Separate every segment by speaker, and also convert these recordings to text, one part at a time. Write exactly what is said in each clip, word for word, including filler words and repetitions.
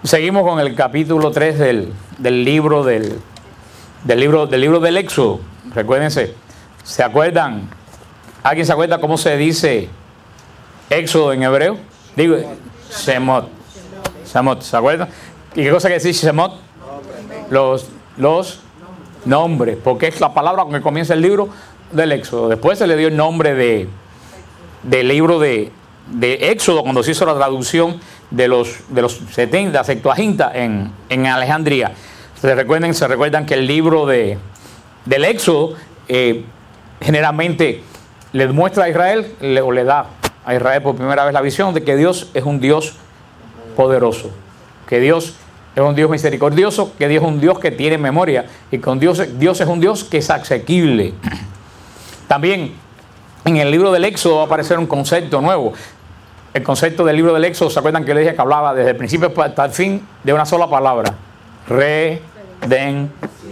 Speaker 1: Seguimos con el capítulo tres del, del libro del, del libro del libro del Éxodo. Recuérdense, ¿se acuerdan? ¿Alguien se acuerda cómo se dice Éxodo en hebreo? Digo, Shemot. Shemot, ¿se acuerdan? ¿Y qué cosa quiere decir Shemot? Los, los nombres, porque es la palabra con que comienza el libro del Éxodo. Después se le dio el nombre de del libro de, de Éxodo cuando se hizo la traducción de los de los setenta, Septuaginta en, en Alejandría. Se recuerdan, se recuerdan que el libro de del Éxodo eh, generalmente le muestra a Israel, le, o le da a Israel por primera vez la visión de que Dios es un Dios poderoso, que Dios es un Dios misericordioso, que Dios es un Dios que tiene memoria y con Dios, Dios es un Dios que es asequible. También en el libro del Éxodo va a aparecer un concepto nuevo. El concepto del libro del Éxodo, ¿se acuerdan que le dije que hablaba desde el principio hasta el fin de una sola palabra? Redención.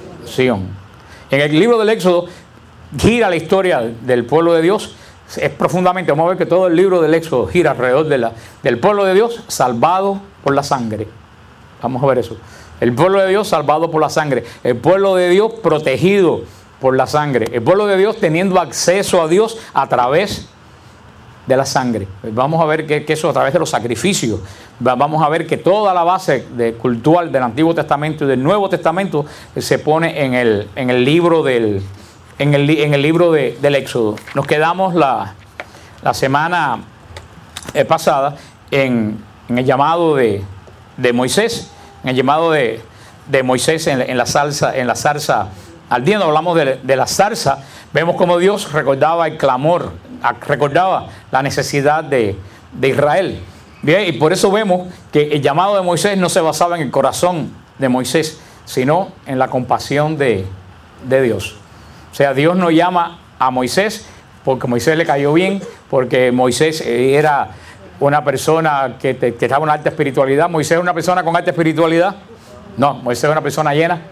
Speaker 1: En el libro del Éxodo gira la historia del pueblo de Dios. Es profundamente, vamos a ver que todo el libro del Éxodo gira alrededor de la, del pueblo de Dios salvado por la sangre. Vamos a ver eso. El pueblo de Dios salvado por la sangre. El pueblo de Dios protegido por la sangre. El pueblo de Dios teniendo acceso a Dios a través de la sangre. Vamos a ver que, que eso a través de los sacrificios. Vamos a ver que toda la base de, cultural del Antiguo Testamento y del Nuevo Testamento se pone en el, en el libro del en el, en el libro de, del Éxodo. Nos quedamos la, la semana eh, pasada en, en el llamado de, de Moisés, en el llamado de, de Moisés en, en la salsa, en la zarza ardiendo. Hablamos de, de la zarza. Vemos cómo Dios recordaba el clamor, recordaba la necesidad de, de Israel. Bien, y por eso vemos que el llamado de Moisés no se basaba en el corazón de Moisés, sino en la compasión de, de Dios. O sea, Dios no llama a Moisés porque Moisés le cayó bien, porque Moisés era una persona que, te, que estaba en una alta espiritualidad. ¿Moisés es una persona con alta espiritualidad? No, Moisés es una persona llena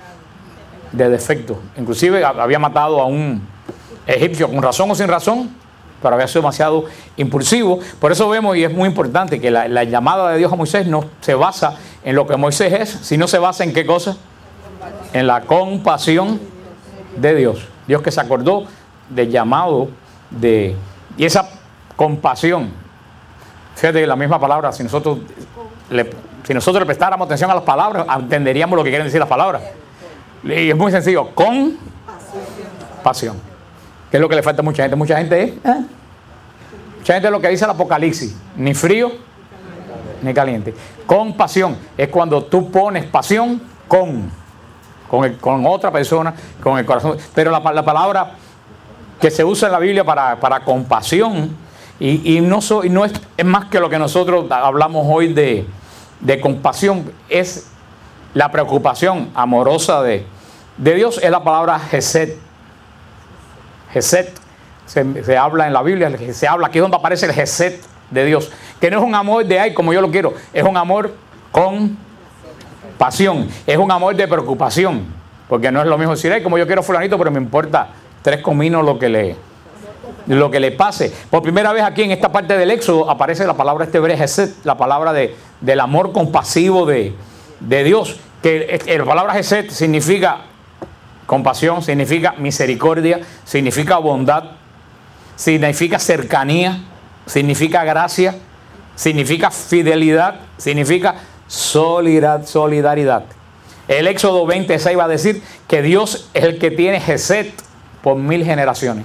Speaker 1: de defectos. Inclusive había matado a un egipcio con razón o sin razón, pero había sido demasiado impulsivo. Por eso vemos, y es muy importante, que la, la llamada de Dios a Moisés no se basa en lo que Moisés es, sino se basa en qué cosa? En la compasión de Dios. Dios que se acordó del llamado de... Y esa compasión, fíjate la misma palabra, si nosotros le, si nosotros le prestáramos atención a las palabras, entenderíamos lo que quieren decir las palabras. Y es muy sencillo, con pasión. ¿Qué es lo que le falta a mucha gente? Mucha gente es, ¿eh? Mucha gente es lo que dice el Apocalipsis, ni frío ni caliente. Compasión es cuando tú pones pasión con, con, el, con otra persona, con el corazón. Pero la, la palabra que se usa en la Biblia para, para compasión, y, y, no, so, y no es, es más que lo que nosotros hablamos hoy de, de compasión, es la preocupación amorosa de, de Dios, es la palabra Hesed. Hesed, se, se habla en la Biblia, se habla aquí es donde aparece el Hesed de Dios, que no es un amor de ay como yo lo quiero, es un amor con pasión, es un amor de preocupación, porque no es lo mismo decir ay como yo quiero fulanito, pero me importa tres cominos lo que le lo que le pase. Por primera vez aquí en esta parte del Éxodo aparece la palabra este hebrea Hesed, la palabra de, del amor compasivo de, de Dios, que la palabra Hesed significa compasión, significa misericordia, significa bondad, significa cercanía, significa gracia, significa fidelidad, significa solidaridad. El Éxodo veintiséis va a decir que Dios es el que tiene Hesed por mil generaciones.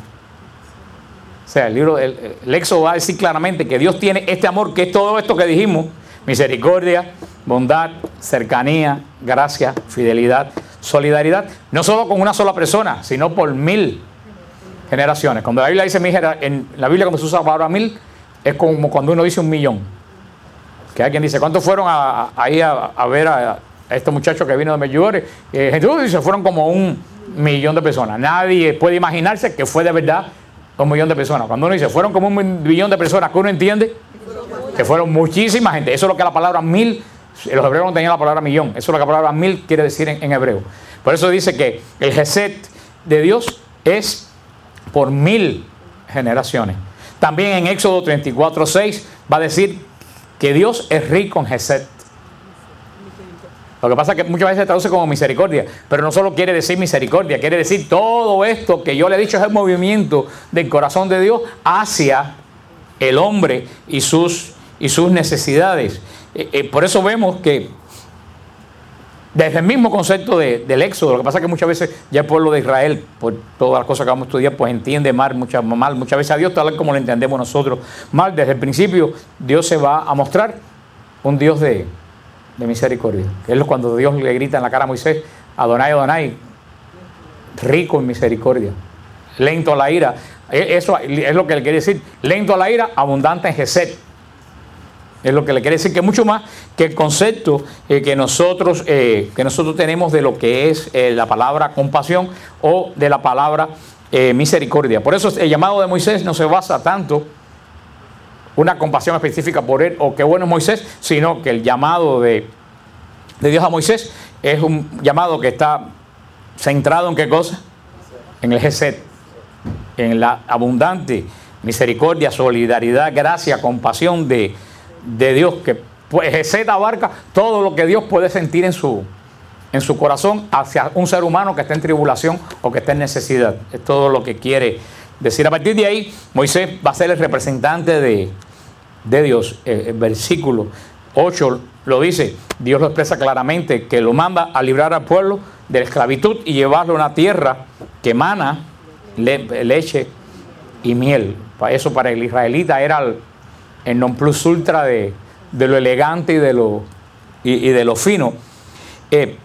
Speaker 1: O sea, el, libro, el, el Éxodo va a decir claramente que Dios tiene este amor, que es todo esto que dijimos: misericordia, bondad, cercanía, gracia, fidelidad, solidaridad, no solo con una sola persona, sino por mil generaciones. Cuando la Biblia dice mil, en la Biblia cuando se usa la palabra mil, es como cuando uno dice un millón. Que alguien dice, ¿cuántos fueron a, a, ahí a, a ver a, a este muchacho que vino de Medjugorje? Eh, Jesús dice, fueron como un millón de personas. Nadie puede imaginarse que fue de verdad un millón de personas. Cuando uno dice, fueron como un millón de personas, ¿qué uno entiende? Que fueron muchísima gente. Eso es lo que la palabra mil, los hebreos no tenían la palabra millón. Eso es lo que la palabra mil quiere decir en, en hebreo. Por eso dice que el Hesed de Dios es por mil generaciones. También en Éxodo treinta y cuatro seis va a decir que Dios es rico en Hesed. Lo que pasa es que muchas veces se traduce como misericordia, pero no solo quiere decir misericordia, quiere decir todo esto que yo le he dicho es el movimiento del corazón de Dios hacia el hombre y sus, y sus necesidades. Eh, eh, por eso vemos que desde el mismo concepto de, del éxodo, lo que pasa es que muchas veces ya el pueblo de Israel, por todas las cosas que vamos a estudiar, pues entiende mal muchas, mal, muchas veces a Dios tal como lo entendemos nosotros mal. Desde el principio Dios se va a mostrar un Dios de, de misericordia. Es cuando Dios le grita en la cara a Moisés, Adonai, Adonai, rico en misericordia, lento a la ira. Eso es lo que le quiere decir, lento a la ira, abundante en gesed. Es lo que le quiere decir, que mucho más que el concepto eh, que, nosotros, eh, que nosotros tenemos de lo que es eh, la palabra compasión o de la palabra eh, misericordia. Por eso el llamado de Moisés no se basa tanto una compasión específica por él o qué bueno es Moisés, sino que el llamado de, de Dios a Moisés es un llamado que está centrado en qué cosa, en el gesed, en la abundante misericordia, solidaridad, gracia, compasión de de Dios, que pues gesed abarca todo lo que Dios puede sentir en su, en su corazón hacia un ser humano que está en tribulación o que está en necesidad. Es todo lo que quiere decir. A partir de ahí, Moisés va a ser el representante de, de Dios. El, el versículo ocho lo dice, Dios lo expresa claramente, que lo manda a librar al pueblo de la esclavitud y llevarlo a una tierra que emana le, leche y miel. Eso para el israelita era el el non plus ultra de, de lo elegante y de lo, y, y de lo fino. Eh,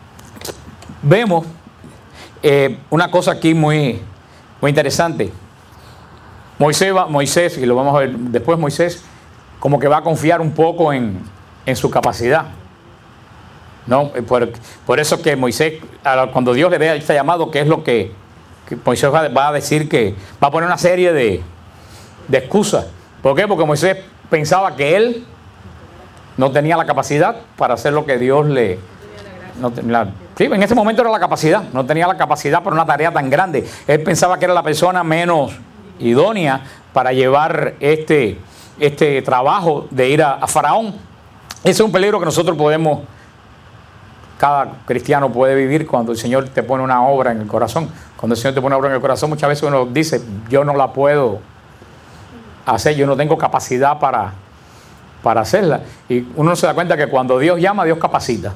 Speaker 1: vemos eh, una cosa aquí muy, muy interesante. Moisés, va, Moisés, y lo vamos a ver después, Moisés como que va a confiar un poco en, en su capacidad, ¿no? Por, por eso que Moisés, cuando Dios le dé este llamado, que es lo que, que Moisés va, va a decir, que va a poner una serie de, de excusas. ¿Por qué? Porque Moisés pensaba que él no tenía la capacidad para hacer lo que Dios le... No, la, sí, en ese momento era la capacidad, no tenía la capacidad para una tarea tan grande. Él pensaba que era la persona menos idónea para llevar este, este trabajo de ir a, a Faraón. Ese es un peligro que nosotros podemos, cada cristiano puede vivir cuando el Señor te pone una obra en el corazón. Cuando el Señor te pone una obra en el corazón, muchas veces uno dice, yo no la puedo hacer, yo no tengo capacidad para, para hacerla. Y uno se da cuenta que cuando Dios llama, Dios capacita.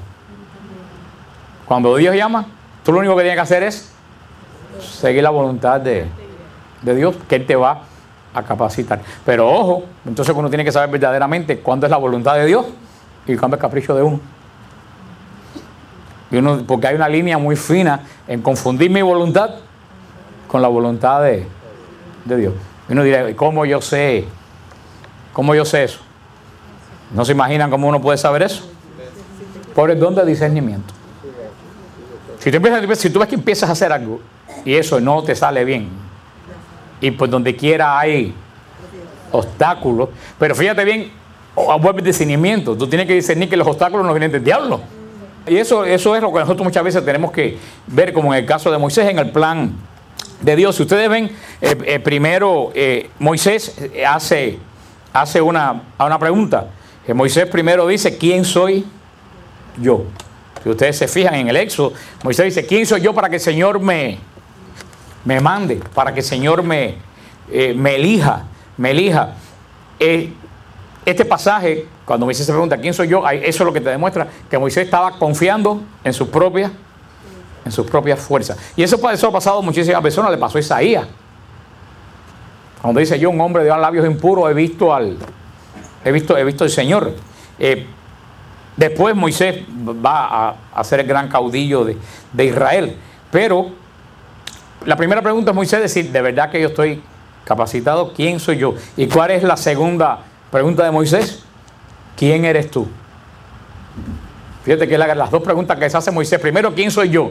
Speaker 1: Cuando Dios llama, tú lo único que tienes que hacer es seguir la voluntad de, de Dios, que Él te va a capacitar. Pero ojo, entonces uno tiene que saber verdaderamente cuándo es la voluntad de Dios y cuándo es capricho de uno. Y uno, porque hay una línea muy fina en confundir mi voluntad con la voluntad de, de Dios. Y uno dirá, ¿cómo yo sé? ¿Cómo yo sé eso? ¿No se imaginan cómo uno puede saber eso? Por el don de discernimiento. Si tú, empiezas, si tú ves que empiezas a hacer algo y eso no te sale bien, y por donde quiera hay obstáculos, pero fíjate bien, vuelve el discernimiento. Tú tienes que discernir que los obstáculos no vienen del diablo. Y eso, eso es lo que nosotros muchas veces tenemos que ver, como en el caso de Moisés, en el plan de Dios. Si ustedes ven, eh, eh, primero eh, Moisés hace, hace una, una pregunta. Eh, Moisés primero dice, ¿quién soy yo? Si ustedes se fijan en el Éxodo, Moisés dice, ¿quién soy yo para que el Señor me, me mande? Para que el Señor me, eh, me elija, me elija. Eh, este pasaje, cuando Moisés se pregunta, ¿quién soy yo? Eso es lo que te demuestra que Moisés estaba confiando en sus propias en sus propias fuerzas. Y eso, eso ha pasado a muchísimas personas. Le pasó a Isaías, cuando dice, yo, un hombre de labios impuros, he visto al he visto, he visto al Señor. Eh, después Moisés va a, a ser el gran caudillo de, de Israel. Pero la primera pregunta es Moisés decir, ¿de verdad que yo estoy capacitado? ¿Quién soy yo? ¿Y cuál es la segunda pregunta de Moisés? ¿Quién eres tú? Fíjate que la, las dos preguntas que se hace Moisés. Primero, ¿quién soy yo?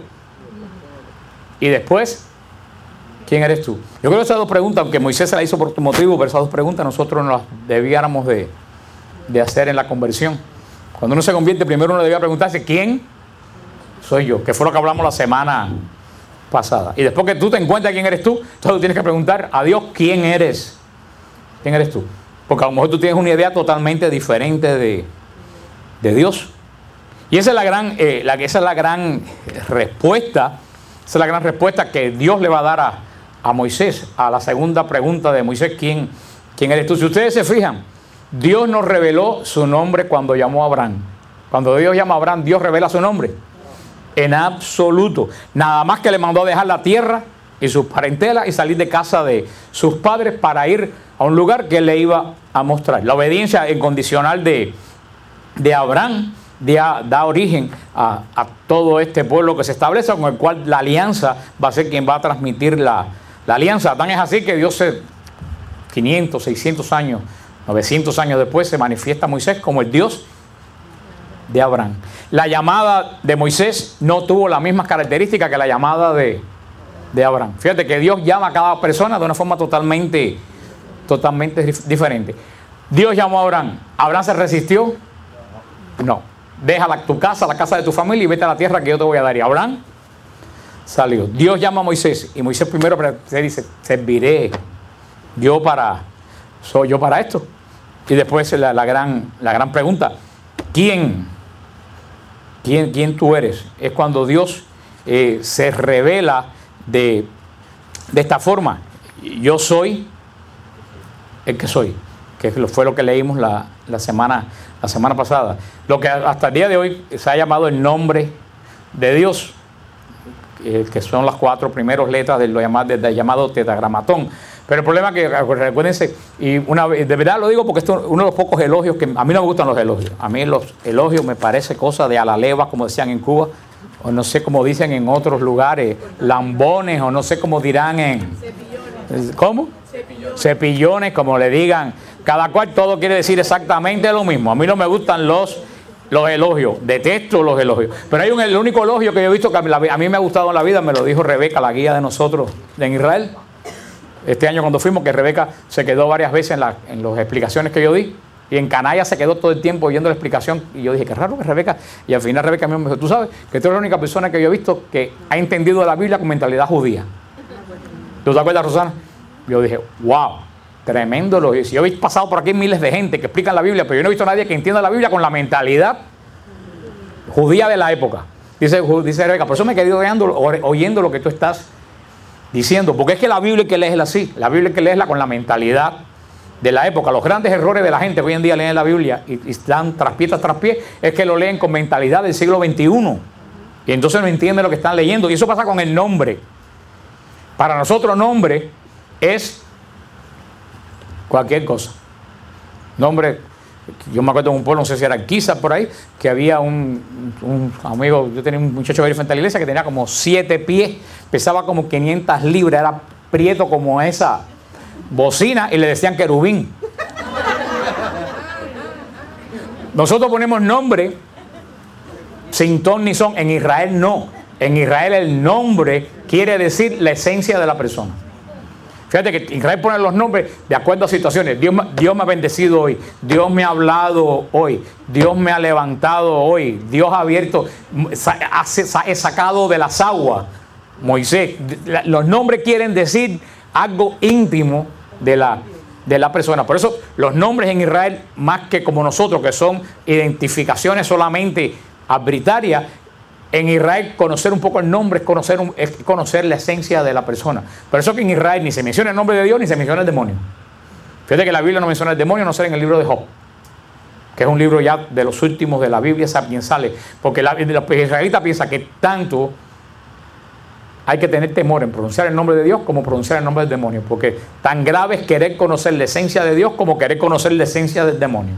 Speaker 1: Y después, ¿quién eres tú? Yo creo que esas dos preguntas, aunque Moisés se las hizo por tu motivo, pero esas dos preguntas nosotros nos las debiéramos de, de hacer en la conversión. Cuando uno se convierte, primero uno debía preguntarse, ¿quién soy yo? Que fue lo que hablamos la semana pasada. Y después que tú te encuentras quién eres tú, entonces tú tienes que preguntar a Dios, ¿quién eres? ¿Quién eres tú? Porque a lo mejor tú tienes una idea totalmente diferente de, de Dios. Y esa es la gran, eh, la, esa es la gran respuesta, esa es la gran respuesta que Dios le va a dar a, a Moisés, a la segunda pregunta de Moisés, ¿quién, quién eres tú? Si ustedes se fijan, Dios nos reveló su nombre cuando llamó a Abraham. Cuando Dios llama a Abraham, Dios revela su nombre. En absoluto. Nada más que le mandó a dejar la tierra y sus parentelas y salir de casa de sus padres para ir a un lugar que él le iba a mostrar. La obediencia incondicional de, de Abraham da, da origen a, a todo este pueblo que se establece, con el cual la alianza va a ser quien va a transmitir la, la alianza. Tan es así que Dios se, quinientos, seiscientos años, novecientos años después se manifiesta a Moisés como el Dios de Abraham. La llamada de Moisés no tuvo las mismas características que la llamada de, de Abraham. Fíjate que Dios llama a cada persona de una forma totalmente, totalmente diferente. Dios llamó a Abraham. ¿Abraham se resistió? No. Deja la, tu casa, la casa de tu familia y vete a la tierra que yo te voy a dar. Y Abraham salió. Dios llama a Moisés y Moisés primero se dice, serviré yo para, soy yo para esto. Y después la, la, gran, la gran pregunta, ¿quién? ¿Quién, quién tú eres? Es cuando Dios eh, se revela de, de esta forma. Yo soy el que soy, que fue lo que leímos la, la, semana, la semana pasada. Lo que hasta el día de hoy se ha llamado el nombre de Dios, eh, que son las cuatro primeras letras del, llamado, del llamado tetragramatón. Pero el problema es que, recuérdense, y una vez, de verdad lo digo porque esto es uno de los pocos elogios que a mí no me gustan los elogios. A mí los elogios me parece cosa de a la leva, como decían en Cuba, o no sé cómo dicen en otros lugares, lambones, o no sé cómo dirán en... Cepillones. ¿Cómo? Cepillones. Cepillones, como le digan. Cada cual todo quiere decir exactamente lo mismo. A mí no me gustan los, los elogios, detesto los elogios. Pero hay un, el único elogio que yo he visto que a mí me ha gustado en la vida, me lo dijo Rebeca, la guía de nosotros en Israel. Este año cuando fuimos, que Rebeca se quedó varias veces en, la, en las explicaciones que yo di, y en Canalla se quedó todo el tiempo oyendo la explicación, y yo dije, qué raro que Rebeca, y al final Rebeca me dijo, tú sabes que tú eres la única persona que yo he visto que ha entendido la Biblia con mentalidad judía. ¿Tú te acuerdas, Rosana? Yo dije, wow, tremendo elogio. Si yo he pasado por aquí miles de gente que explican la Biblia, pero yo no he visto a nadie que entienda la Biblia con la mentalidad judía de la época. Dice, dice Rebeca, por eso me he quedado oyendo, oyendo lo que tú estás diciendo, porque es que la Biblia hay que leerla así, la Biblia hay que leerla con la mentalidad de la época. Los grandes errores de la gente que hoy en día leen la Biblia y, y están tras pie tras pie, es que lo leen con mentalidad del siglo veintiuno, y entonces no entienden lo que están leyendo. Y eso pasa con el nombre. Para nosotros nombre es cualquier cosa. Nombre, yo me acuerdo de un pueblo, no sé si era Quizás por ahí, que había un, un amigo, yo tenía un muchacho ahí frente a la iglesia que tenía como siete pies, pesaba como quinientas libras, era prieto como esa bocina y le decían querubín. Nosotros ponemos nombre sin ton ni son. En Israel no. En Israel el nombre quiere decir la esencia de la persona. Fíjate que Israel pone los nombres de acuerdo a situaciones. Dios, Dios me ha bendecido hoy. Dios me ha hablado hoy. Dios me ha levantado hoy. Dios ha abierto, he sacado de las aguas. Moisés. Los nombres quieren decir algo íntimo de la, de la persona. Por eso los nombres en Israel, más que como nosotros, que son identificaciones solamente arbitrarias, en Israel conocer un poco el nombre es conocer, un, es conocer la esencia de la persona. Por eso que en Israel ni se menciona el nombre de Dios ni se menciona el demonio. Fíjate que la Biblia no menciona el demonio, no sale en el libro de Job, que es un libro ya de los últimos de la Biblia sapiensales, porque la, los israelitas piensan que tanto hay que tener temor en pronunciar el nombre de Dios como pronunciar el nombre del demonio, porque tan grave es querer conocer la esencia de Dios como querer conocer la esencia del demonio.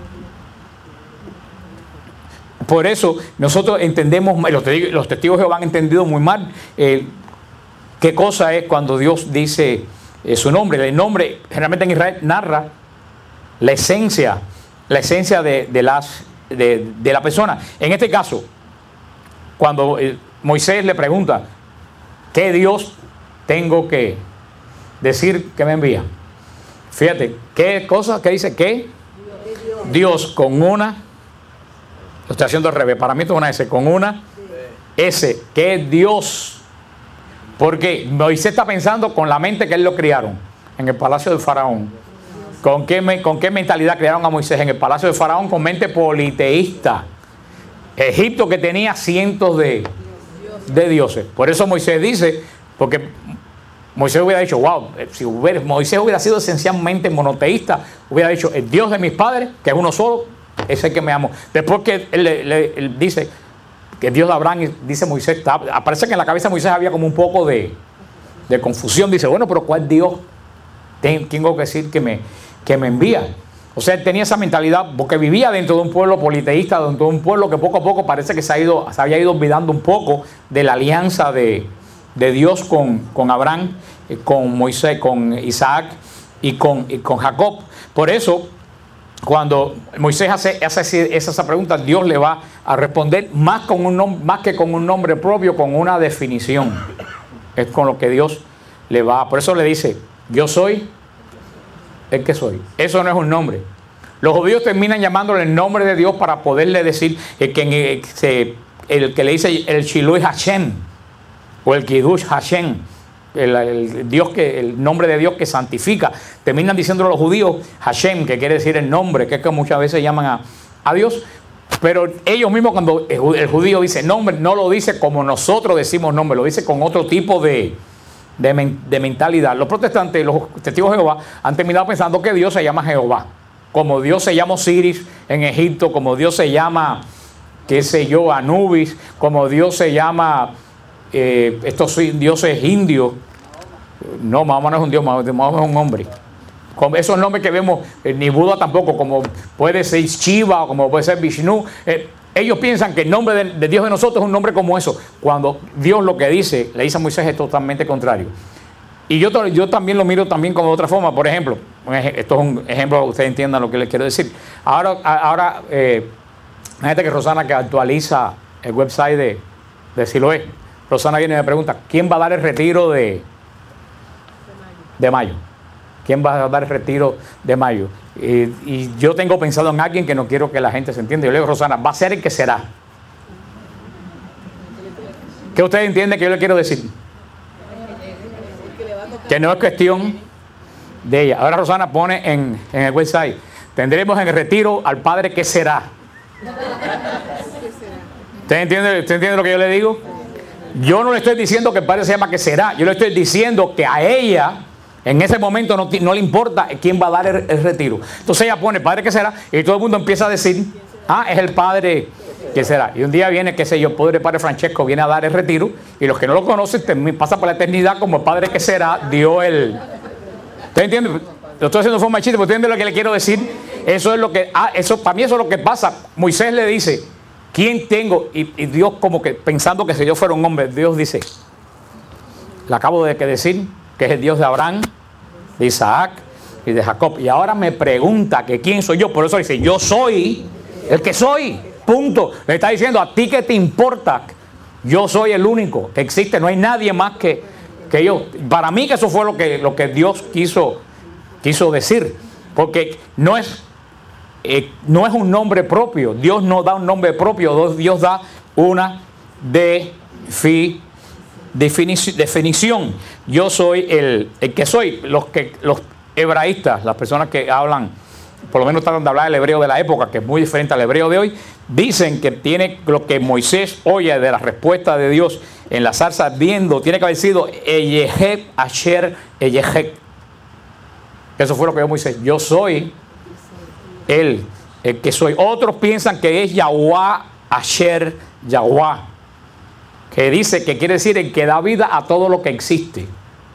Speaker 1: Por eso nosotros entendemos, los testigos, los testigos de Jehová han entendido muy mal eh, qué cosa es cuando Dios dice eh, su nombre. El nombre generalmente en Israel narra la esencia, la esencia de, de, las, de, de la persona. En este caso, cuando eh, Moisés le pregunta, ¿qué Dios tengo que decir que me envía? Fíjate, ¿qué cosa? ¿Qué dice? ¿Qué? Dios con una... Lo estoy haciendo al revés. Para mí esto es una S. Con una S. ¿Qué Dios? Porque Moisés está pensando con la mente que él lo criaron en el palacio del faraón. ¿Con qué, ¿Con qué mentalidad criaron a Moisés en el palacio del faraón? Con mente politeísta. Egipto que tenía cientos de, de dioses. Por eso Moisés dice, porque Moisés hubiera dicho, wow, si hubiera, Moisés hubiera sido esencialmente monoteísta, hubiera dicho, el Dios de mis padres, que es uno solo, es el que me amó. Después que él, él, él dice que Dios de Abraham, dice Moisés, está, aparece que en la cabeza de Moisés había como un poco de, de confusión. Dice, bueno, pero ¿cuál Dios tengo que decir que me, que me envía? O sea, él tenía esa mentalidad porque vivía dentro de un pueblo politeísta, dentro de un pueblo que poco a poco parece que se, ha ido, se había ido olvidando un poco de la alianza de, de Dios con, con Abraham, con Moisés, con Isaac y con, y con Jacob. Por eso, cuando Moisés hace, hace esa pregunta, Dios le va a responder más, con un nom- más que con un nombre propio, con una definición. Es con lo que Dios le va. Por eso le dice, yo soy el que soy. Eso no es un nombre. Los judíos terminan llamándole el nombre de Dios para poderle decir eh, que eh, se, el que le dice el Shilui Hashem o el Kiddush Hashem, el, el, Dios que, el nombre de Dios que santifica. Terminan diciéndole los judíos Hashem, que quiere decir el nombre, que es que muchas veces llaman a, a Dios. Pero ellos mismos, cuando el, el judío dice nombre, no lo dice como nosotros decimos nombre, lo dice con otro tipo de De, men, de mentalidad. Los protestantes, los testigos de Jehová, han terminado pensando que Dios se llama Jehová, como Dios se llama Osiris en Egipto, como Dios se llama, qué sé yo, Anubis, como Dios se llama eh, estos dioses indios. No, Mahoma no es un dios, Mahoma es un hombre. Como esos nombres que vemos, eh, ni Buda tampoco, como puede ser Shiva o como puede ser Vishnu. Eh, Ellos piensan que el nombre de, de Dios de nosotros es un nombre como eso, cuando Dios lo que dice, le dice a Moisés, es totalmente contrario. Y yo, yo también lo miro también como de otra forma. Por ejemplo, esto es un ejemplo para que ustedes entiendan lo que les quiero decir. Ahora, ahora eh, gente que Rosana, que actualiza el website de, de Siloé, Rosana viene y me pregunta, ¿quién va a dar el retiro de, de mayo? ¿Quién va a dar el retiro de mayo? Y, y yo tengo pensado en alguien que no quiero que la gente se entienda. Yo le digo, Rosana, va a ser el que será. ¿Qué ustedes entienden que yo le quiero decir? Que no es cuestión de ella. Ahora Rosana pone en, en el website, tendremos en el retiro al padre que será. ¿Usted entiende, ¿Usted entiende lo que yo le digo? Yo no le estoy diciendo que el padre se llama que será. Yo le estoy diciendo que a ella en ese momento no, no le importa quién va a dar el, el retiro. Entonces ella pone padre que será y todo el mundo empieza a decir, ah, es el padre que será. Y un día viene, qué sé yo, el padre Francesco viene a dar el retiro y los que no lo conocen pasan por la eternidad como el padre que será dio el... ¿Usted entiende? Lo estoy haciendo en forma de chiste, pero ¿usted entiende lo que le quiero decir? Eso es lo que, ah, eso, para mí eso es lo que pasa. Moisés le dice, ¿quién tengo? Y, y Dios como que pensando que si yo fuera un hombre, Dios dice, le acabo de que decir que es el Dios de Abraham, de Isaac y de Jacob. Y ahora me pregunta que quién soy yo. Por eso dice, yo soy el que soy. Punto. Le está diciendo, a ti que te importa. Yo soy el único que existe. No hay nadie más que, que yo. Para mí que eso fue lo que, lo que Dios quiso, quiso decir. Porque no es, eh, no es un nombre propio. Dios no da un nombre propio. Dios da una definición. Definición, definición. Yo soy el, el que soy. Los que los hebraístas, las personas que hablan, por lo menos tratan de hablar el hebreo de la época, que es muy diferente al hebreo de hoy, dicen que tiene lo que Moisés oye de la respuesta de Dios en la zarza ardiendo, tiene que haber sido Eyeheb Asher Eyeheb. Eso fue lo que dijo Moisés. Yo soy el, el que soy. Otros piensan que es Yahweh Asher Yahweh, que dice que quiere decir el que da vida a todo lo que existe.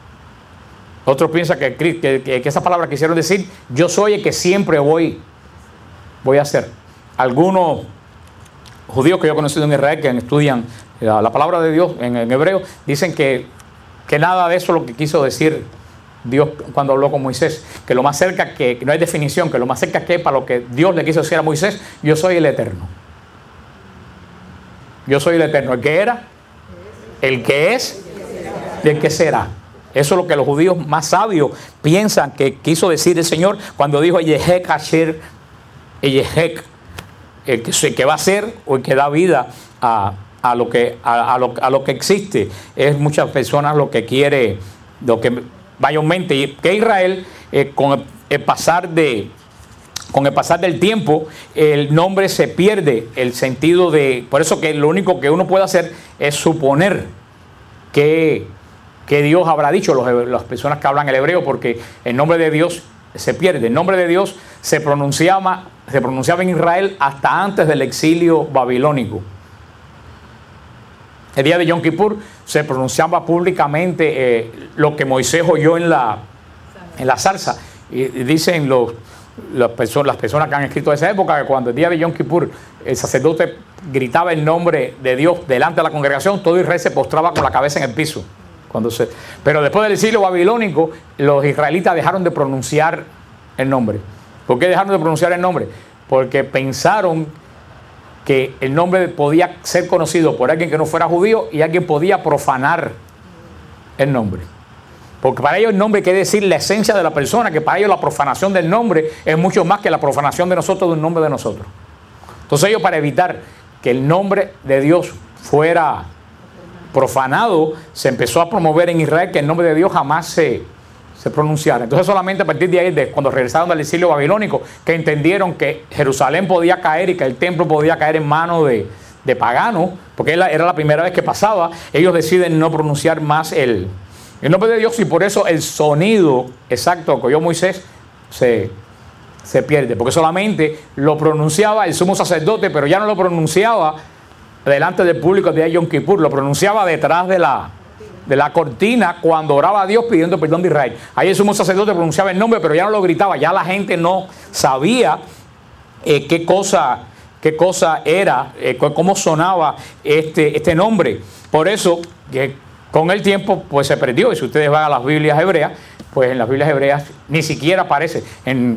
Speaker 1: Otros piensan que, que, que, que esa palabra quisieron decir, yo soy el que siempre voy, voy a ser. Algunos judíos que yo he conocido en Israel, que estudian la, la palabra de Dios en, en hebreo, dicen que, que nada de eso es lo que quiso decir Dios cuando habló con Moisés. Que lo más cerca, que, que no hay definición, que lo más cerca que para lo que Dios le quiso decir a Moisés, yo soy el eterno. Yo soy el eterno, el que era, el que es y el que será. Eso es lo que los judíos más sabios piensan que quiso decir el Señor cuando dijo Eyehek Asher Eyehek, el que, el que va a ser o el que da vida a, a, lo que, a, a, lo, a lo que existe. Es muchas personas lo que quiere, lo que mayormente, que Israel eh, con el, el pasar de, con el pasar del tiempo, el nombre se pierde el sentido de... Por eso que lo único que uno puede hacer es suponer que, que Dios habrá dicho, los, las personas que hablan el hebreo, porque el nombre de Dios se pierde. El nombre de Dios se pronunciaba, se pronunciaba en Israel hasta antes del exilio babilónico. El día de Yom Kippur se pronunciaba públicamente eh, lo que Moisés oyó en la, en la zarza. Y, y dicen los, las, personas, las personas que han escrito de esa época que cuando el día de Yom Kippur el sacerdote gritaba el nombre de Dios delante de la congregación, todo Israel se postraba con la cabeza en el piso. Cuando se, pero después del exilio babilónico, los israelitas dejaron de pronunciar el nombre. ¿Por qué dejaron de pronunciar el nombre? Porque pensaron que el nombre podía ser conocido por alguien que no fuera judío y alguien podía profanar el nombre. Porque para ellos el nombre quiere decir la esencia de la persona, que para ellos la profanación del nombre es mucho más que la profanación de nosotros de un nombre de nosotros. Entonces ellos, para evitar que el nombre de Dios fuera profanado, se empezó a promover en Israel que el nombre de Dios jamás se, se pronunciara. Entonces solamente a partir de ahí, de cuando regresaron del exilio babilónico, que entendieron que Jerusalén podía caer y que el templo podía caer en manos de, de paganos, porque era, era la primera vez que pasaba, ellos deciden no pronunciar más el, el nombre de Dios, y por eso el sonido exacto que oyó Moisés se, se pierde, porque solamente lo pronunciaba el sumo sacerdote, pero ya no lo pronunciaba delante del público de Yom Kippur, lo pronunciaba detrás de la, de la cortina cuando oraba a Dios pidiendo perdón de Israel. Ahí el sumo sacerdote pronunciaba el nombre, pero ya no lo gritaba, ya la gente no sabía eh, qué cosa, qué cosa era, eh, cómo sonaba este, este nombre. Por eso que con el tiempo pues se perdió, y si ustedes van a las Biblias hebreas, pues en las Biblias hebreas ni siquiera aparece. En,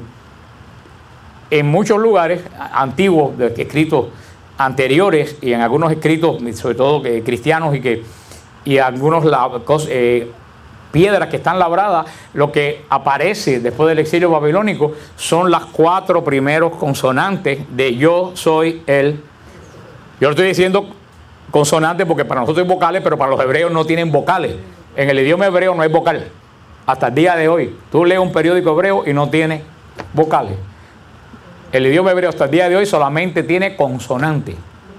Speaker 1: en muchos lugares antiguos, de, escritos anteriores, y en algunos escritos, sobre todo eh, cristianos, y que y algunos eh, piedras que están labradas, lo que aparece después del exilio babilónico son las cuatro primeros consonantes de yo soy él. Yo lo estoy diciendo consonantes porque para nosotros hay vocales, pero para los hebreos no tienen vocales. En el idioma hebreo no hay vocal. Hasta el día de hoy, tú lees un periódico hebreo y no tiene vocales. El idioma hebreo hasta el día de hoy solamente tiene consonantes.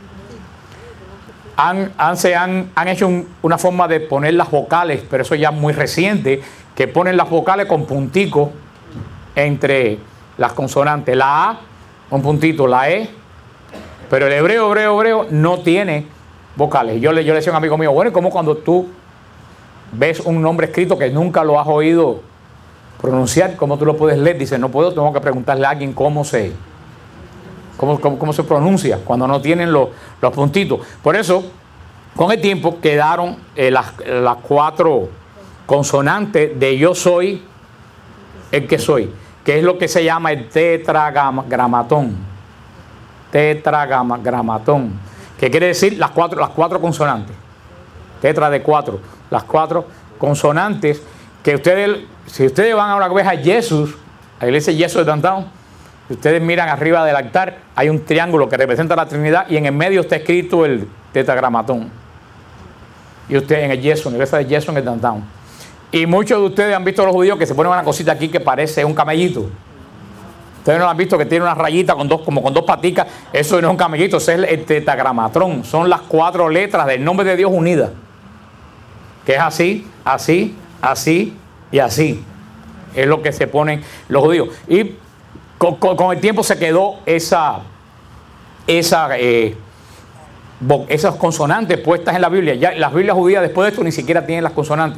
Speaker 1: Han, han, se han, han hecho un, una forma de poner las vocales, pero eso ya es muy reciente, que ponen las vocales con punticos entre las consonantes. La A, un puntito, la E, pero el hebreo, hebreo, hebreo no tiene vocales. Yo le, yo le decía a un amigo mío, bueno, como cuando tú ves un nombre escrito que nunca lo has oído pronunciar, ¿cómo tú lo puedes leer? Dice, no puedo, tengo que preguntarle a alguien cómo se... Cómo, cómo, cómo se pronuncia cuando no tienen los, los puntitos. Por eso, con el tiempo quedaron eh, las, las cuatro consonantes de yo soy el que soy, que es lo que se llama el tetragramatón. Tetragramatón, que quiere decir las cuatro, las cuatro consonantes. Tetra de cuatro, las cuatro consonantes que ustedes, si ustedes van a una vez a Jesús, a la iglesia de Jesús de Downtown, si ustedes miran arriba del altar, hay un triángulo que representa la Trinidad y en el medio está escrito el tetragramatón. Y ustedes en el yeso, en la iglesia de yeso en el downtown. Y muchos de ustedes han visto a los judíos que se ponen una cosita aquí que parece un camellito. Ustedes no lo han visto, que tiene una rayita con dos, como con dos paticas. Eso no es un camellito, eso es el tetragramatón. Son las cuatro letras del nombre de Dios unidas. Que es así, así, así y así. Es lo que se ponen los judíos. Y Con, con, con el tiempo se quedó esa, esa, eh, esas consonantes puestas en la Biblia. Ya las Biblias judías después de esto ni siquiera tienen las consonantes.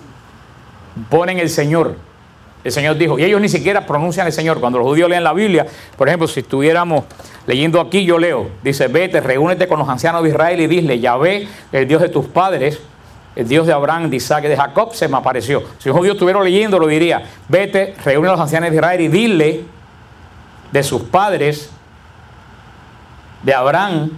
Speaker 1: Ponen el Señor. El Señor dijo, y ellos ni siquiera pronuncian el Señor. Cuando los judíos leen la Biblia, por ejemplo, si estuviéramos leyendo aquí, yo leo, dice, vete, reúnete con los ancianos de Israel y dile, Yahvé, el Dios de tus padres, el Dios de Abraham, de Isaac y de Jacob, se me apareció. Si un judío estuviera leyendo, lo diría, vete, reúne a los ancianos de Israel y dile de sus padres, de Abraham,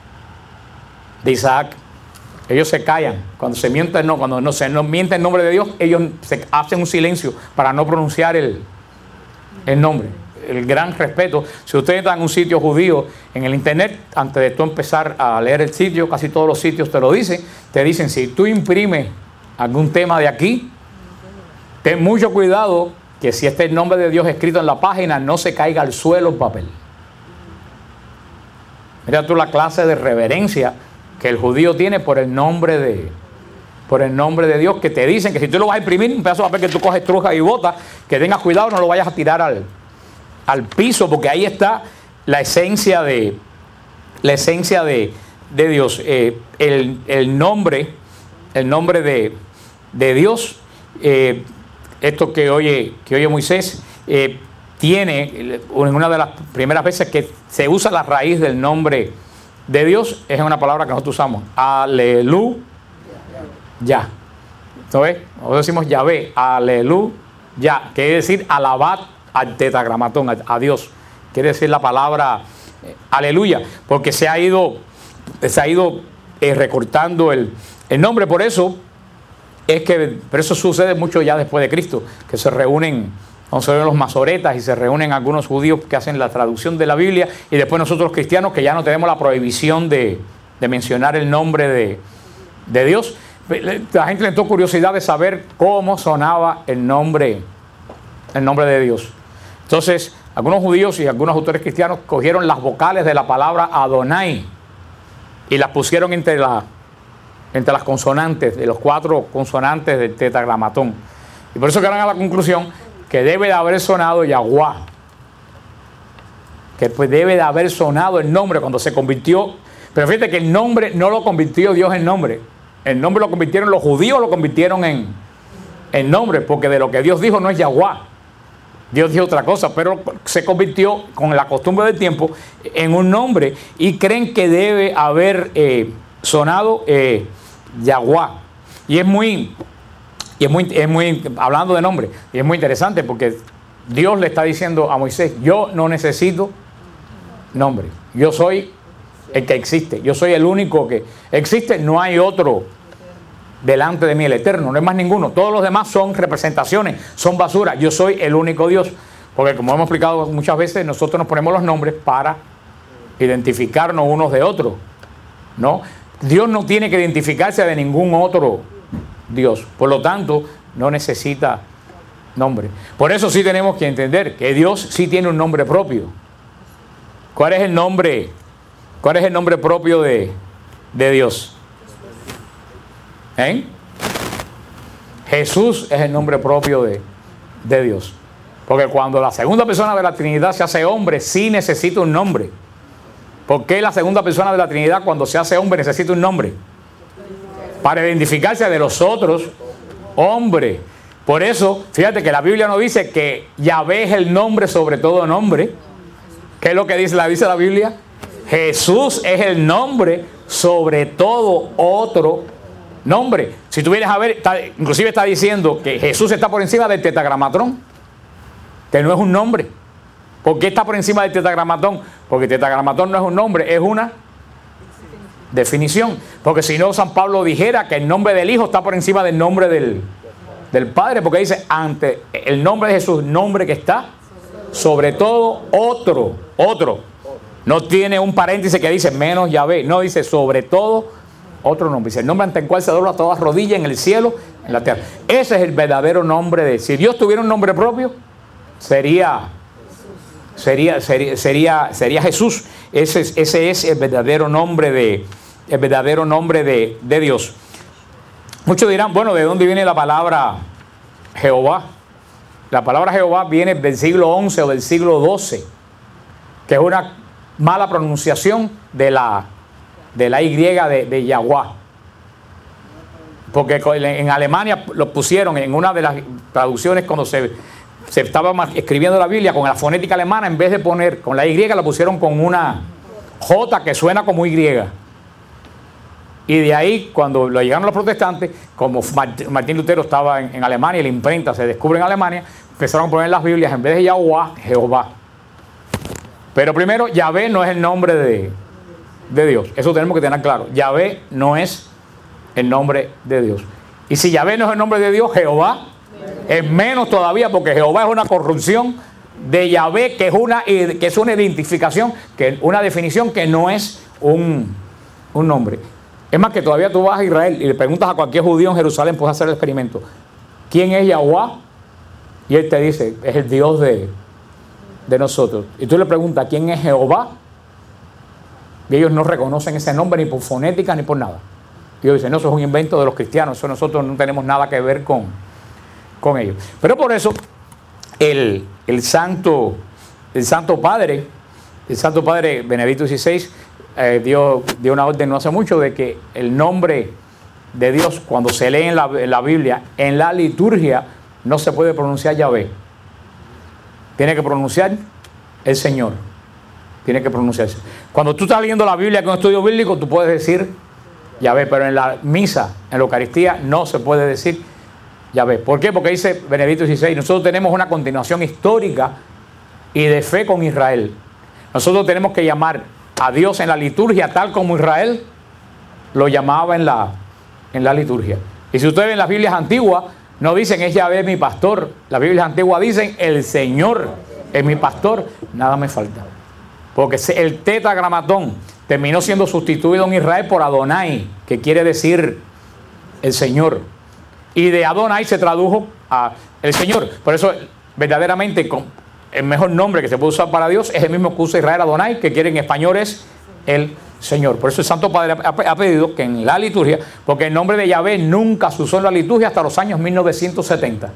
Speaker 1: de Isaac. Ellos se callan cuando se miente, no, cuando no se no miente el nombre de Dios, ellos se hacen un silencio para no pronunciar el, el nombre. El gran respeto. Si ustedes están en un sitio judío en el internet, antes de tú empezar a leer el sitio, casi todos los sitios te lo dicen, te dicen, si tú imprimes algún tema de aquí, ten mucho cuidado que si este es el nombre de Dios escrito en la página, no se caiga al suelo el papel. Mira tú la clase de reverencia que el judío tiene por el nombre de, por el nombre de Dios, que te dicen que si tú lo vas a imprimir, un pedazo de papel que tú coges, trujas y botas, que tengas cuidado, no lo vayas a tirar al, al piso, porque ahí está la esencia de, la esencia de, de Dios. Eh, el, el nombre, el nombre de, de Dios, eh, esto que oye, que oye Moisés, eh, tiene, en una de las primeras veces que se usa la raíz del nombre de Dios, es una palabra que nosotros usamos, aleluya. Entonces, nosotros decimos Yahvé, aleluya, quiere decir alabad al tetragramatón, a, a Dios. Quiere decir la palabra eh, aleluya, porque se ha ido, se ha ido eh, recortando el, el nombre. Por eso es que, pero eso sucede mucho ya después de Cristo, que se reúnen, se reúnen los masoretas y se reúnen algunos judíos que hacen la traducción de la Biblia, y después nosotros cristianos que ya no tenemos la prohibición de, de mencionar el nombre de, de Dios. La gente le tuvo curiosidad de saber cómo sonaba el nombre, el nombre de Dios. Entonces, algunos judíos y algunos autores cristianos cogieron las vocales de la palabra Adonai y las pusieron entre, la, entre las consonantes, de los cuatro consonantes del tetragramatón. Y por eso llegaron a la conclusión que debe de haber sonado Yahuwah, que pues debe de haber sonado el nombre cuando se convirtió. Pero fíjate que el nombre no lo convirtió Dios en nombre. El nombre lo convirtieron los judíos, lo convirtieron en, en nombre, porque de lo que Dios dijo no es Yahuwah. Dios dijo otra cosa, pero se convirtió con la costumbre del tiempo en un nombre, y creen que debe haber eh, sonado eh, Yahuwah. Y es muy, y es muy, es muy, hablando de nombre, y es muy interesante porque Dios le está diciendo a Moisés: yo no necesito nombre, yo soy el que existe, yo soy el único que existe, no hay otro delante de mí, el eterno, no hay más ninguno. Todos los demás son representaciones, son basura. Yo soy el único Dios. Porque como hemos explicado muchas veces, nosotros nos ponemos los nombres para identificarnos unos de otros, ¿no? Dios no tiene que identificarse de ningún otro Dios. Por lo tanto, no necesita nombre. Por eso sí tenemos que entender que Dios sí tiene un nombre propio. ¿Cuál es el nombre? ¿Cuál es el nombre propio de, de Dios? ¿Eh? Jesús es el nombre propio de, de Dios. Porque cuando la segunda persona de la Trinidad se hace hombre, sí necesita un nombre. ¿Por qué la segunda persona de la Trinidad, cuando se hace hombre, necesita un nombre? Para identificarse de los otros hombres. Por eso, fíjate que la Biblia nos dice que Yahvé es el nombre sobre todo nombre. ¿Qué es lo que dice la, dice la Biblia? Jesús es el nombre sobre todo otro nombre. Si tú vienes a ver, está, inclusive está diciendo que Jesús está por encima del tetragramatón, que no es un nombre. ¿Por qué está por encima del tetragramatón? Porque el tetragramatón no es un nombre, es una definición. Porque si no, San Pablo dijera que el nombre del Hijo está por encima del nombre del, del Padre, porque dice ante el nombre de Jesús, nombre que está sobre todo otro, otro. No tiene un paréntesis que dice menos Yahvé, no, dice sobre todo otro nombre. Dice el nombre ante el cual se dobla toda rodilla en el cielo, en la tierra. Ese es el verdadero nombre de... Si Dios tuviera un nombre propio, sería, sería, sería, sería, sería Jesús. Ese, ese es el verdadero nombre de, el verdadero nombre de, de Dios. Muchos dirán, bueno, ¿de dónde viene la palabra Jehová? La palabra Jehová viene del siglo once o del siglo doce, que es una mala pronunciación de la... de la Y de, de Yahuwah. Porque en Alemania lo pusieron en una de las traducciones cuando se, se estaba escribiendo la Biblia con la fonética alemana, en vez de poner con la Y, la pusieron con una J que suena como Y. Y de ahí, cuando lo llegaron los protestantes, como Martín Lutero estaba en, en Alemania y la imprenta se descubre en Alemania, empezaron a poner las Biblias en vez de Yahuwah, Jehová. Pero primero, Yahvé no es el nombre de de Dios. Eso tenemos que tener claro. Yahvé no es el nombre de Dios. Y si Yahvé no es el nombre de Dios, Jehová es menos todavía, porque Jehová es una corrupción de Yahvé, que es una, que es una identificación, que una definición que no es un, un nombre. Es más, que todavía tú vas a Israel y le preguntas a cualquier judío en Jerusalén, puedes hacer el experimento. ¿Quién es Yahuwah? Y Él te dice, es el Dios de, de nosotros. Y tú le preguntas, ¿quién es Jehová? Y ellos no reconocen ese nombre ni por fonética ni por nada. Y ellos dicen, no, eso es un invento de los cristianos, eso nosotros no tenemos nada que ver con, con ellos. Pero por eso, el, el, Santo, el Santo Padre, el Santo Padre Benedicto dieciséis, eh, dio, dio una orden no hace mucho de que el nombre de Dios, cuando se lee en la, en la Biblia, en la liturgia, no se puede pronunciar Yahvé. Tiene que pronunciar el Señor. Tiene que pronunciarse. Cuando tú estás leyendo la Biblia con estudio bíblico, tú puedes decir Yahvé, pero en la misa, en la Eucaristía, no se puede decir Yahvé. ¿Por qué? Porque dice Benedicto dieciséis, nosotros tenemos una continuación histórica y de fe con Israel. Nosotros tenemos que llamar a Dios en la liturgia tal como Israel lo llamaba en la, en la liturgia. Y si ustedes ven las Biblias antiguas, no dicen es Yahvé mi pastor. Las Biblias antiguas dicen el Señor es mi pastor, nada me falta. Porque el tetragramatón terminó siendo sustituido en Israel por Adonai, que quiere decir el Señor. Y de Adonai se tradujo a el Señor. Por eso, verdaderamente, el mejor nombre que se puede usar para Dios es el mismo que usa Israel, Adonai, que quiere en español es el Señor. Por eso el Santo Padre ha pedido que en la liturgia, porque el nombre de Yahvé nunca se usó en la liturgia hasta los años mil novecientos setenta.